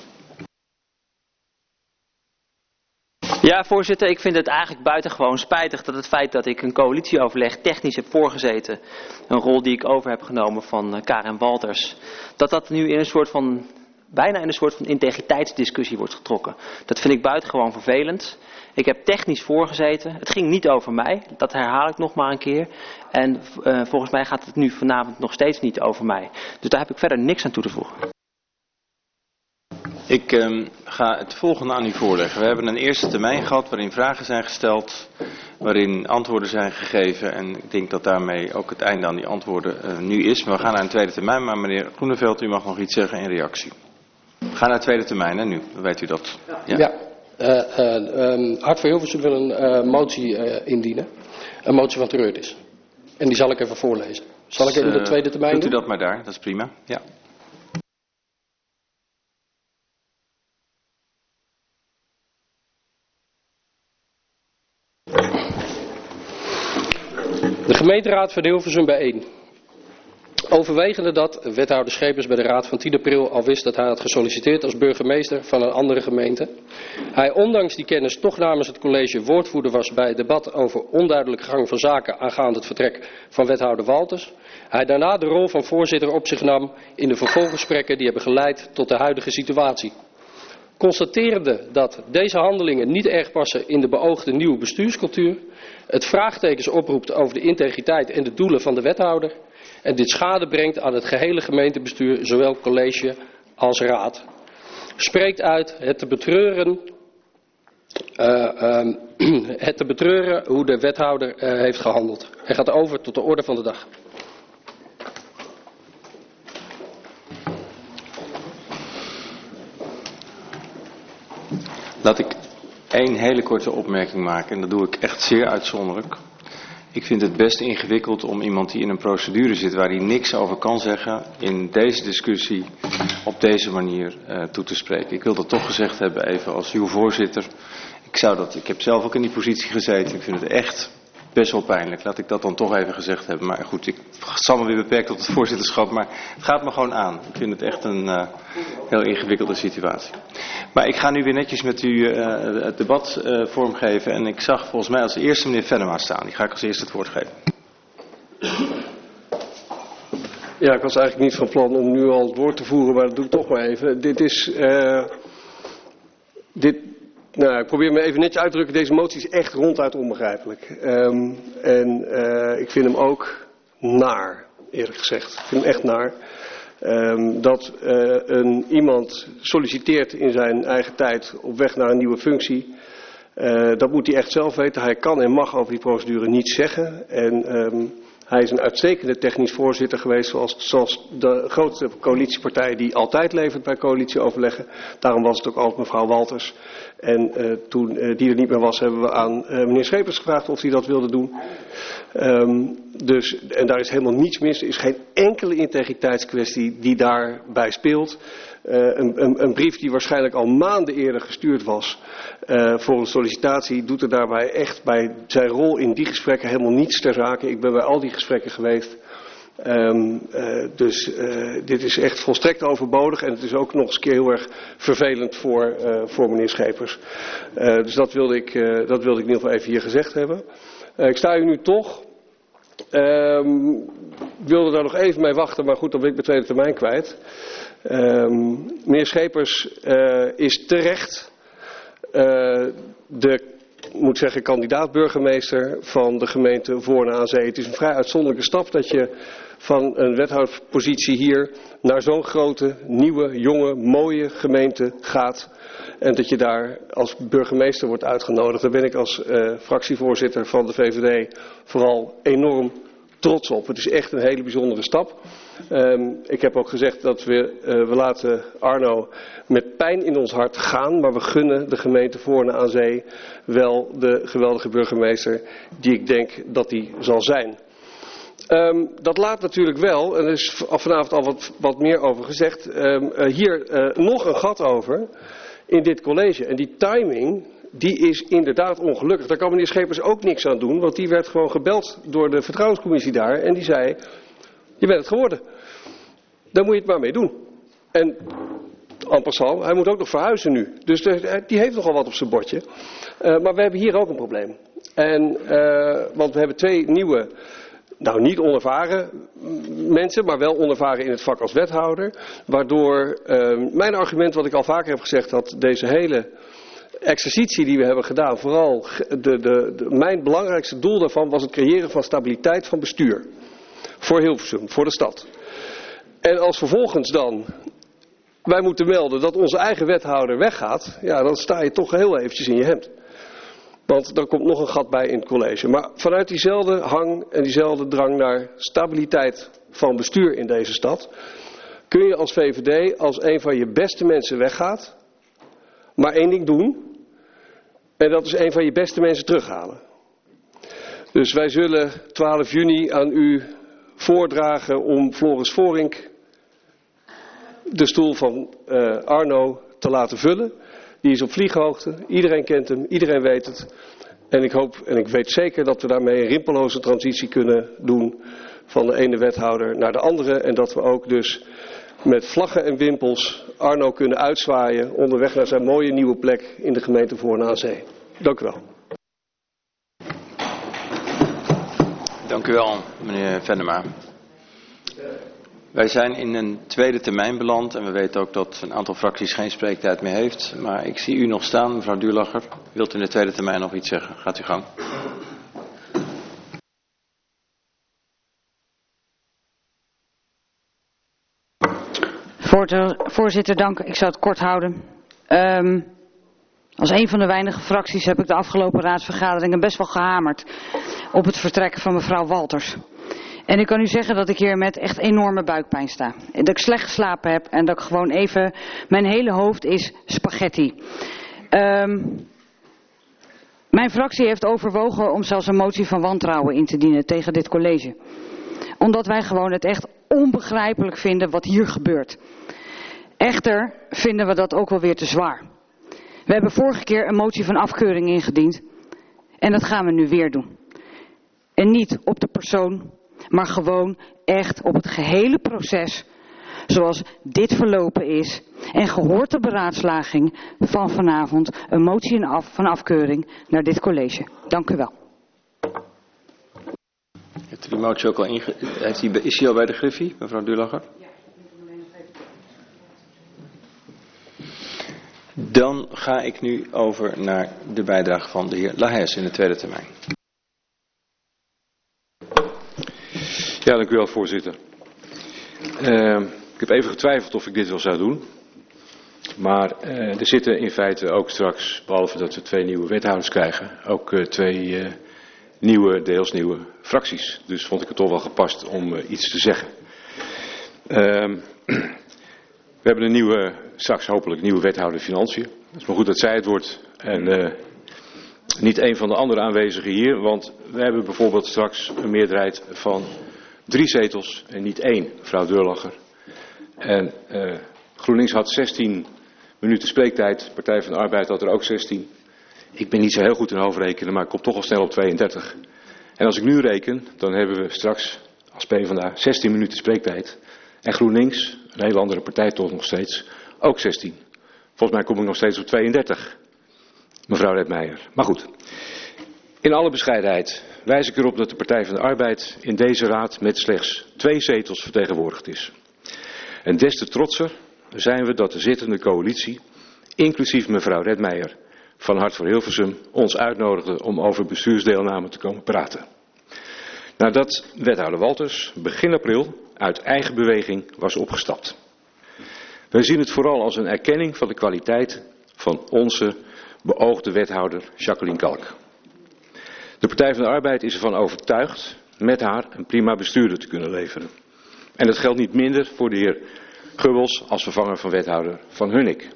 Ja, voorzitter, ik vind het eigenlijk buitengewoon spijtig dat het feit dat ik een coalitieoverleg technisch heb voorgezeten, een rol die ik over heb genomen van Karen Walters, dat dat nu in een soort van, bijna in een soort van integriteitsdiscussie wordt getrokken. Dat vind ik buitengewoon vervelend. Ik heb technisch voorgezeten. Het ging niet over mij. Dat herhaal ik nog maar een keer. En uh, volgens mij gaat het nu vanavond nog steeds niet over mij. Dus daar heb ik verder niks aan toe te voegen. Ik um, ga het volgende aan u voorleggen. We hebben een eerste termijn gehad waarin vragen zijn gesteld, waarin antwoorden zijn gegeven. En ik denk dat daarmee ook het einde aan die antwoorden uh, nu is. Maar we gaan naar een tweede termijn. Maar meneer Groeneveld, u mag nog iets zeggen in reactie. We gaan naar de tweede termijn, hè, nu. Weet u dat? Ja. ja. Uh, uh, um, Hart voor Hilversum wil een uh, motie uh, indienen. Een motie van Treurdis. En die zal ik even voorlezen. Zal ik in de tweede termijn doen? Doet u dat maar daar, dat is prima. Ja. De gemeenteraad van Hilversum bijeen. Overwegende dat wethouder Schepers bij de raad van tien april al wist dat hij had gesolliciteerd als burgemeester van een andere gemeente. Hij ondanks die kennis toch namens het college woordvoerder was bij het debat over onduidelijke gang van zaken aangaande het vertrek van wethouder Walters. Hij daarna de rol van voorzitter op zich nam in de vervolggesprekken die hebben geleid tot de huidige situatie. Constaterende dat deze handelingen niet erg passen in de beoogde nieuwe bestuurscultuur, het vraagtekens oproept over de integriteit en de doelen van de wethouder en dit schade brengt aan het gehele gemeentebestuur, zowel college als raad. Spreekt uit het te betreuren, uh, um, het te betreuren hoe de wethouder uh, heeft gehandeld. Hij gaat over tot de orde van de dag. Laat ik één hele korte opmerking maken en dat doe ik echt zeer uitzonderlijk. Ik vind het best ingewikkeld om iemand die in een procedure zit waar hij niks over kan zeggen, in deze discussie op deze manier uh, toe te spreken. Ik wil dat toch gezegd hebben even als uw voorzitter. Ik zou dat, ik heb zelf ook in die positie gezeten. Ik vind het echt best wel pijnlijk. Laat ik dat dan toch even gezegd hebben. Maar goed, ik zal me weer beperkt tot het voorzitterschap, maar het gaat me gewoon aan. Ik vind het echt een uh, heel ingewikkelde situatie. Maar ik ga nu weer netjes met u uh, het debat uh, vormgeven. En ik zag volgens mij als eerste meneer Venema staan. Die ga ik als eerste het woord geven. Ja, ik was eigenlijk niet van plan om nu al het woord te voeren, maar dat doe ik toch maar even. Dit is... Uh, dit, nou, ik probeer me even netjes uit te drukken. Deze motie is echt ronduit onbegrijpelijk. Um, en uh, ik vind hem ook naar, eerlijk gezegd. Ik vind hem echt naar. Um, dat uh, een, iemand solliciteert in zijn eigen tijd op weg naar een nieuwe functie. Uh, dat moet hij echt zelf weten. Hij kan en mag over die procedure niets zeggen. En um, Hij is een uitstekende technisch voorzitter geweest, zoals, zoals de grootste coalitiepartij die altijd levert bij coalitieoverleggen. Daarom was het ook altijd mevrouw Walters. En uh, toen uh, die er niet meer was, hebben we aan uh, meneer Schepers gevraagd of hij dat wilde doen. Um, dus, en daar is helemaal niets mis. Er is geen enkele integriteitskwestie die daarbij speelt. Uh, een, een, een brief die waarschijnlijk al maanden eerder gestuurd was uh, voor een sollicitatie, doet er daarbij echt bij zijn rol in die gesprekken helemaal niets ter zake. Ik ben bij al die gesprekken geweest. Um, uh, dus uh, dit is echt volstrekt overbodig en het is ook nog eens een keer heel erg vervelend voor, uh, voor meneer Schepers. Uh, dus dat wilde, ik, uh, dat wilde ik in ieder geval even hier gezegd hebben. Uh, ik sta u nu toch. Um, ik wilde daar nog even mee wachten, maar goed, dan ben ik mijn tweede termijn kwijt. Um, meneer Schepers uh, is terecht uh, de, moet zeggen, kandidaat-burgemeester van de gemeente Voorne aan Zee. Het is een vrij uitzonderlijke stap dat je van een wethouderspositie hier naar zo'n grote, nieuwe, jonge, mooie gemeente gaat. En dat je daar als burgemeester wordt uitgenodigd. Daar ben ik als uh, fractievoorzitter van de V V D vooral enorm trots op. Het is echt een hele bijzondere stap. Um, ik heb ook gezegd dat we, uh, we laten Arno met pijn in ons hart gaan. Maar we gunnen de gemeente Voorne aan Zee wel de geweldige burgemeester die ik denk dat die zal zijn. Um, dat laat natuurlijk wel, en er is vanavond al wat, wat meer over gezegd, um, uh, hier uh, nog een gat over in dit college. En die timing, die is inderdaad ongelukkig. Daar kan meneer Schepers ook niks aan doen, want die werd gewoon gebeld door de vertrouwenscommissie daar. En die zei, je bent het geworden. Daar moet je het maar mee doen. En en passant, hij moet ook nog verhuizen nu. Dus de, die heeft nogal wat op zijn bordje. Uh, maar we hebben hier ook een probleem. En, uh, want we hebben twee nieuwe, nou niet onervaren mensen, maar wel onervaren in het vak als wethouder. Waardoor uh, mijn argument, wat ik al vaker heb gezegd, dat deze hele exercitie die we hebben gedaan, vooral de, de, de, mijn belangrijkste doel daarvan was het creëren van stabiliteit van bestuur. Voor Hilversum, voor de stad. En als vervolgens dan wij moeten melden dat onze eigen wethouder weggaat, ja, dan sta je toch heel eventjes in je hemd. Want er komt nog een gat bij in het college. Maar vanuit diezelfde hang en diezelfde drang naar stabiliteit van bestuur in deze stad, kun je als V V D, als een van je beste mensen weggaat, maar één ding doen. En dat is een van je beste mensen terughalen. Dus wij zullen twaalf juni aan u voordragen om Floris Voorink de stoel van uh, Arno te laten vullen. Die is op vlieghoogte. Iedereen kent hem. Iedereen weet het. En ik hoop en ik weet zeker dat we daarmee een rimpeloze transitie kunnen doen van de ene wethouder naar de andere. En dat we ook dus met vlaggen en wimpels Arno kunnen uitzwaaien onderweg naar zijn mooie nieuwe plek in de gemeente Voorne aan Zee. Dank u wel. Dank u wel, meneer Venema. Wij zijn in een tweede termijn beland en we weten ook dat een aantal fracties geen spreektijd meer heeft. Maar ik zie u nog staan, mevrouw Duurlacher. Wilt u in de tweede termijn nog iets zeggen? Gaat u gang. Voorzitter, dank. Ik zal het kort houden. Um, als een van de weinige fracties heb ik de afgelopen raadsvergaderingen best wel gehamerd op het vertrekken van mevrouw Walters. En ik kan u zeggen dat ik hier met echt enorme buikpijn sta. Dat ik slecht geslapen heb en dat ik gewoon even, mijn hele hoofd is spaghetti. Um, mijn fractie heeft overwogen om zelfs een motie van wantrouwen in te dienen tegen dit college. Omdat wij gewoon het echt onbegrijpelijk vinden wat hier gebeurt. Echter vinden we dat ook wel weer te zwaar. We hebben vorige keer een motie van afkeuring ingediend. En dat gaan we nu weer doen. En niet op de persoon, maar gewoon echt op het gehele proces zoals dit verlopen is. En gehoord de beraadslaging van vanavond een motie van afkeuring naar dit college. Dank u wel. Heeft u die motie ook al inge... Heeft die... Is hij al bij de Griffie, mevrouw Duurlacher? Ja. Dan ga ik nu over naar de bijdrage van de heer Lahaes in de tweede termijn. Ja, dank u wel, voorzitter. Uh, ik heb even getwijfeld of ik dit wel zou doen. Maar uh, er zitten in feite ook straks, behalve dat we twee nieuwe wethouders krijgen, ook uh, twee uh, nieuwe, deels nieuwe fracties. Dus vond ik het toch wel gepast om uh, iets te zeggen. Uh, we hebben een nieuwe, straks hopelijk nieuwe wethouder Financiën. Het is maar goed dat zij het wordt en uh, niet een van de andere aanwezigen hier. Want we hebben bijvoorbeeld straks een meerderheid van drie zetels en niet één, mevrouw Deurlacher. En uh, GroenLinks had zestien minuten spreektijd, Partij van de Arbeid had er ook zestien. Ik ben niet zo heel goed in hoofdrekenen, maar ik kom toch al snel op tweeëndertig. En als ik nu reken, dan hebben we straks als PvdA zestien minuten spreektijd. En GroenLinks, een hele andere partij toch nog steeds, ook zestien. Volgens mij kom ik nog steeds op tweeëndertig, mevrouw Redmeijer. Maar goed, in alle bescheidenheid wijs ik erop dat de Partij van de Arbeid in deze raad met slechts twee zetels vertegenwoordigd is. En des te trotser zijn we dat de zittende coalitie, inclusief mevrouw Redmeijer van Hart voor Hilversum, ons uitnodigde om over bestuursdeelname te komen praten. Nadat wethouder Walters begin april uit eigen beweging was opgestapt. Wij zien het vooral als een erkenning van de kwaliteit van onze beoogde wethouder Jacqueline Kalk. De Partij van de Arbeid is ervan overtuigd met haar een prima bestuurder te kunnen leveren. En dat geldt niet minder voor de heer Gubbels als vervanger van wethouder Van Hunnik.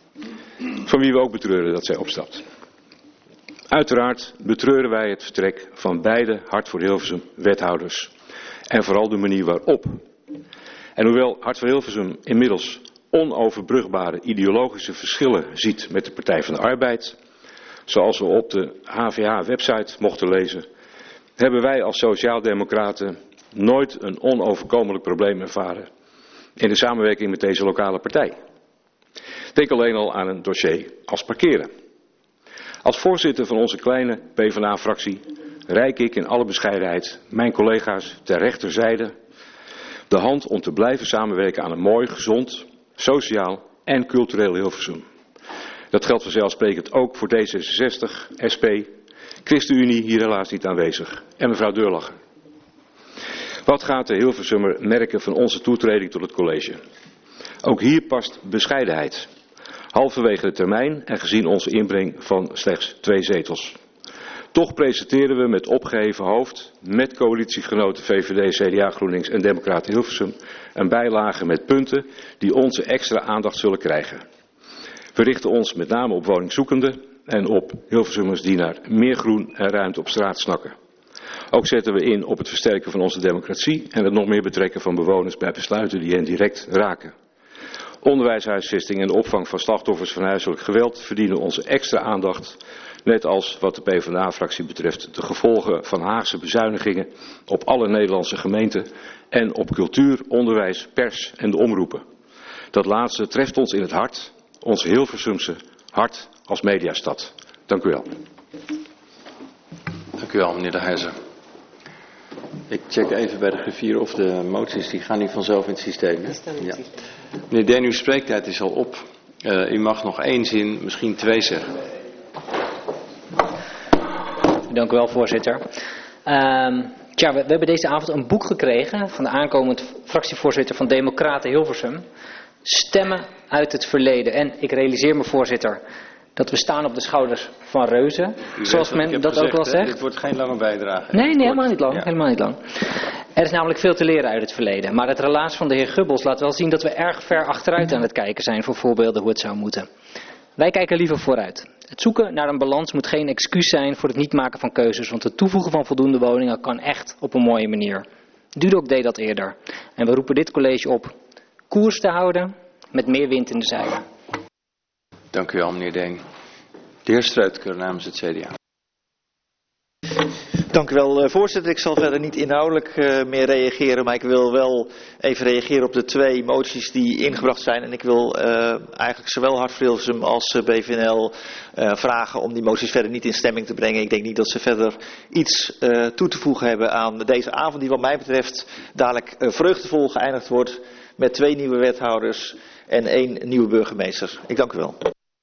Van wie we ook betreuren dat zij opstapt. Uiteraard betreuren wij het vertrek van beide Hart voor Hilversum wethouders. En vooral de manier waarop. En hoewel Hart voor Hilversum inmiddels onoverbrugbare ideologische verschillen ziet met de Partij van de Arbeid, zoals we op de H V H-website mochten lezen, hebben wij als Sociaaldemocraten nooit een onoverkomelijk probleem ervaren in de samenwerking met deze lokale partij. Denk alleen al aan een dossier als parkeren. Als voorzitter van onze kleine PvdA-fractie reik ik in alle bescheidenheid mijn collega's ter rechterzijde de hand om te blijven samenwerken aan een mooi, gezond, sociaal en cultureel Hilversum. Dat geldt vanzelfsprekend ook voor D zesenzestig, S P, ChristenUnie hier helaas niet aanwezig en mevrouw Deurlacher. Wat gaat de Hilversummer merken van onze toetreding tot het college? Ook hier past bescheidenheid. Halverwege de termijn en gezien onze inbreng van slechts twee zetels. Toch presenteren we met opgeheven hoofd, met coalitiegenoten V V D, C D A, GroenLinks en Democraten Hilversum, een bijlage met punten die onze extra aandacht zullen krijgen. We richten ons met name op woningzoekenden en op Hilversummers die naar meer groen en ruimte op straat snakken. Ook zetten we in op het versterken van onze democratie en het nog meer betrekken van bewoners bij besluiten die hen direct raken. Onderwijs, huisvesting en de opvang van slachtoffers van huiselijk geweld verdienen onze extra aandacht. Net als wat de PvdA-fractie betreft de gevolgen van Haagse bezuinigingen op alle Nederlandse gemeenten en op cultuur, onderwijs, pers en de omroepen. Dat laatste treft ons in het hart, ons Hilversumse hart als mediastad. Dank u wel. Dank u wel, meneer De Heijzer. Ik check even bij de griffier of de moties, die gaan niet vanzelf in het systeem. Ja. Meneer Den, uw spreektijd is al op. Uh, u mag nog één zin, misschien twee zeggen. Dank u wel, voorzitter. Um, tja, we, we hebben deze avond een boek gekregen van de aankomend fractievoorzitter van Democraten Hilversum. Stemmen uit het verleden. En ik realiseer me, voorzitter, dat we staan op de schouders van reuzen. U zoals men dat gezegd, ook wel zegt. Dit wordt geen lange bijdrage. Nee, nee, helemaal niet lang. Ja. Helemaal niet lang. Er is namelijk veel te leren uit het verleden. Maar het relaas van de heer Gubbels laat wel zien dat we erg ver achteruit aan het kijken zijn voor voorbeelden hoe het zou moeten. Wij kijken liever vooruit. Het zoeken naar een balans moet geen excuus zijn voor het niet maken van keuzes. Want het toevoegen van voldoende woningen kan echt op een mooie manier. Dudok deed dat eerder. En we roepen dit college op koers te houden met meer wind in de zeilen. Dank u wel, meneer Deen. De heer Struitker namens het C D A. Dank u wel, voorzitter. Ik zal verder niet inhoudelijk uh, meer reageren, maar ik wil wel even reageren op de twee moties die ingebracht zijn. En ik wil uh, eigenlijk zowel Hart voor Hilversum als uh, B V N L uh, vragen om die moties verder niet in stemming te brengen. Ik denk niet dat ze verder iets uh, toe te voegen hebben aan deze avond die wat mij betreft dadelijk uh, vreugdevol geëindigd wordt met twee nieuwe wethouders en één nieuwe burgemeester. Ik dank u wel.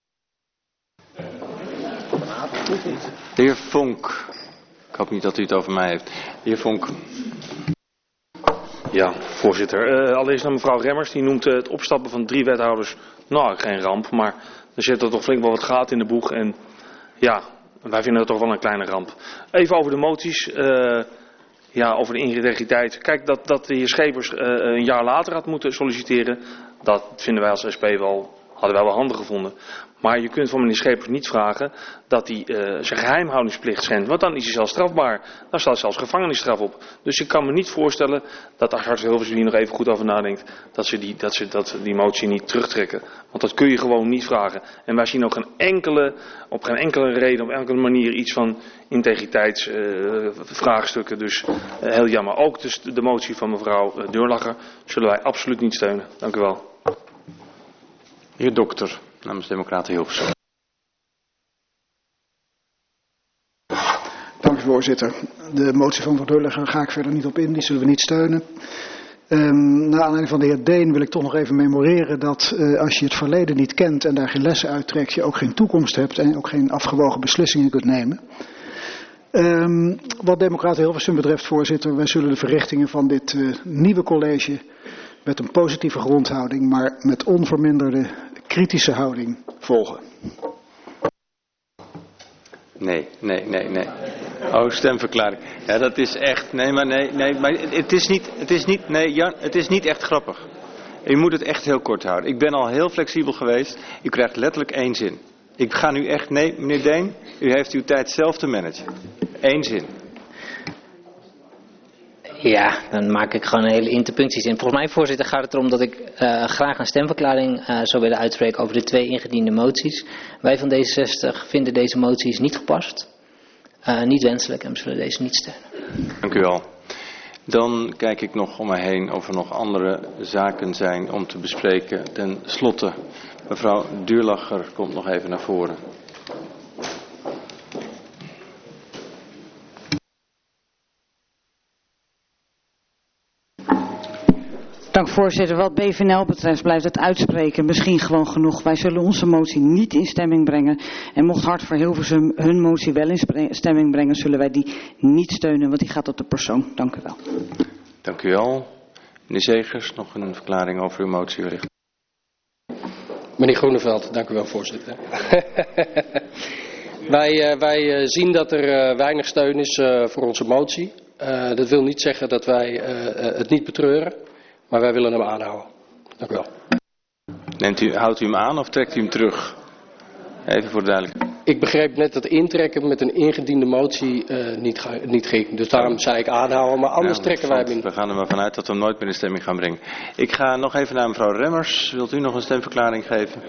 De heer Vonk. Ik hoop niet dat u het over mij heeft. De heer Vonk. Ja, voorzitter. Uh, allereerst naar mevrouw Remmers. Die noemt uh, het opstappen van drie wethouders, nou, geen ramp. Maar er zit er toch flink wel wat gaten in de boeg. En ja, wij vinden dat toch wel een kleine ramp. Even over de moties. Uh, ja, over de integriteit. Kijk, dat, dat de heer Schepers uh, een jaar later had moeten solliciteren. Dat vinden wij als S P wel, hadden wij wel handig gevonden. Maar je kunt van meneer Schepers niet vragen dat hij uh, zijn geheimhoudingsplicht schendt. Want dan is hij zelfs strafbaar. Dan staat zelfs gevangenisstraf op. Dus ik kan me niet voorstellen dat Arts Hilversum hier nog even goed over nadenkt. Dat ze, die, dat ze dat, die motie niet terugtrekken. Want dat kun je gewoon niet vragen. En wij zien ook geen enkele, op geen enkele reden, op enkele manier iets van integriteitsvraagstukken. Uh, dus uh, heel jammer. Ook dus de motie van mevrouw uh, Deurlacher zullen wij absoluut niet steunen. Dank u wel. Heer Dokter. Namens Democraten Hilversum. Dank u, voorzitter. De motie van mevrouw Deurlacher ga ik verder niet op in. Die zullen we niet steunen. Um, naar aanleiding van de heer Deen wil ik toch nog even memoreren dat uh, als je het verleden niet kent en daar geen lessen uittrekt, je ook geen toekomst hebt en ook geen afgewogen beslissingen kunt nemen. Um, wat Democraten Hilversum betreft, voorzitter, wij zullen de verrichtingen van dit uh, nieuwe college met een positieve grondhouding, maar met onverminderde kritische houding volgen. Nee, nee, nee, nee. Oh, stemverklaring. Ja, dat is echt, nee, maar nee, nee, maar het is niet, het is niet, nee, Jan, het is niet echt grappig. U moet het echt heel kort houden. Ik ben al heel flexibel geweest. U krijgt letterlijk één zin. Ik ga nu echt, nee, meneer Deen, u heeft uw tijd zelf te managen. Eén zin. Ja, dan maak ik gewoon een hele interpuncties in. Volgens mij, voorzitter, gaat het erom dat ik uh, graag een stemverklaring uh, zou willen uitspreken over de twee ingediende moties. Wij van D zesenzestig vinden deze moties niet gepast, uh, niet wenselijk en we zullen deze niet steunen. Dank u wel. Dan kijk ik nog om me heen of er nog andere zaken zijn om te bespreken. Ten slotte, mevrouw Deurlacher komt nog even naar voren. Dank voorzitter. Wat B V N L betreft blijft het uitspreken misschien gewoon genoeg. Wij zullen onze motie niet in stemming brengen. En mocht Hart voor Hilversum hun motie wel in stemming brengen, zullen wij die niet steunen, want die gaat op de persoon. Dank u wel. Dank u wel. Meneer Zegers, nog een verklaring over uw motie wellicht. Meneer Groeneveld, dank u wel, voorzitter. wij, uh, wij uh, zien dat er uh, weinig steun is uh, voor onze motie. Uh, dat wil niet zeggen dat wij uh, uh, het niet betreuren. Maar wij willen hem aanhouden. Dank u wel. Neemt u, houdt u hem aan of trekt u hem terug? Even voor de duidelijkheid. Ik begreep net dat intrekken met een ingediende motie uh, niet, ga, niet ging. Dus daarom zei ik aanhouden, maar anders ja, trekken wij hem in. We gaan er maar vanuit dat we hem nooit meer in stemming gaan brengen. Ik ga nog even naar mevrouw Remmers. Wilt u nog een stemverklaring geven?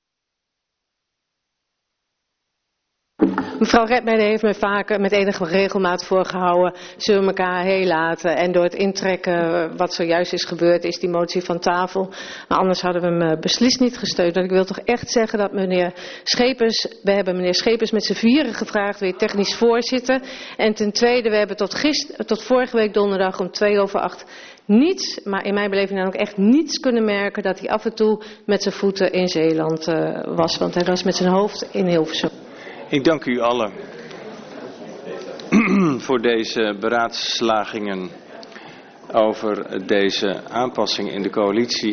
Mevrouw Redmeijer heeft mij vaak met enige regelmaat voorgehouden. Zullen we elkaar heel laten. En door het intrekken wat zojuist is gebeurd is die motie van tafel. Maar anders hadden we hem beslist niet gesteund. En ik wil toch echt zeggen dat meneer Schepers. We hebben meneer Schepers met z'n vieren gevraagd weer technisch voorzitten. En ten tweede, we hebben tot, gister, tot vorige week donderdag om twee over acht niets, maar in mijn beleving dan ook echt niets kunnen merken dat hij af en toe met zijn voeten in Zeeland uh, was. Want hij was met zijn hoofd in Hilversum. Ik dank u allen voor deze beraadslagingen over deze aanpassing in de coalitie.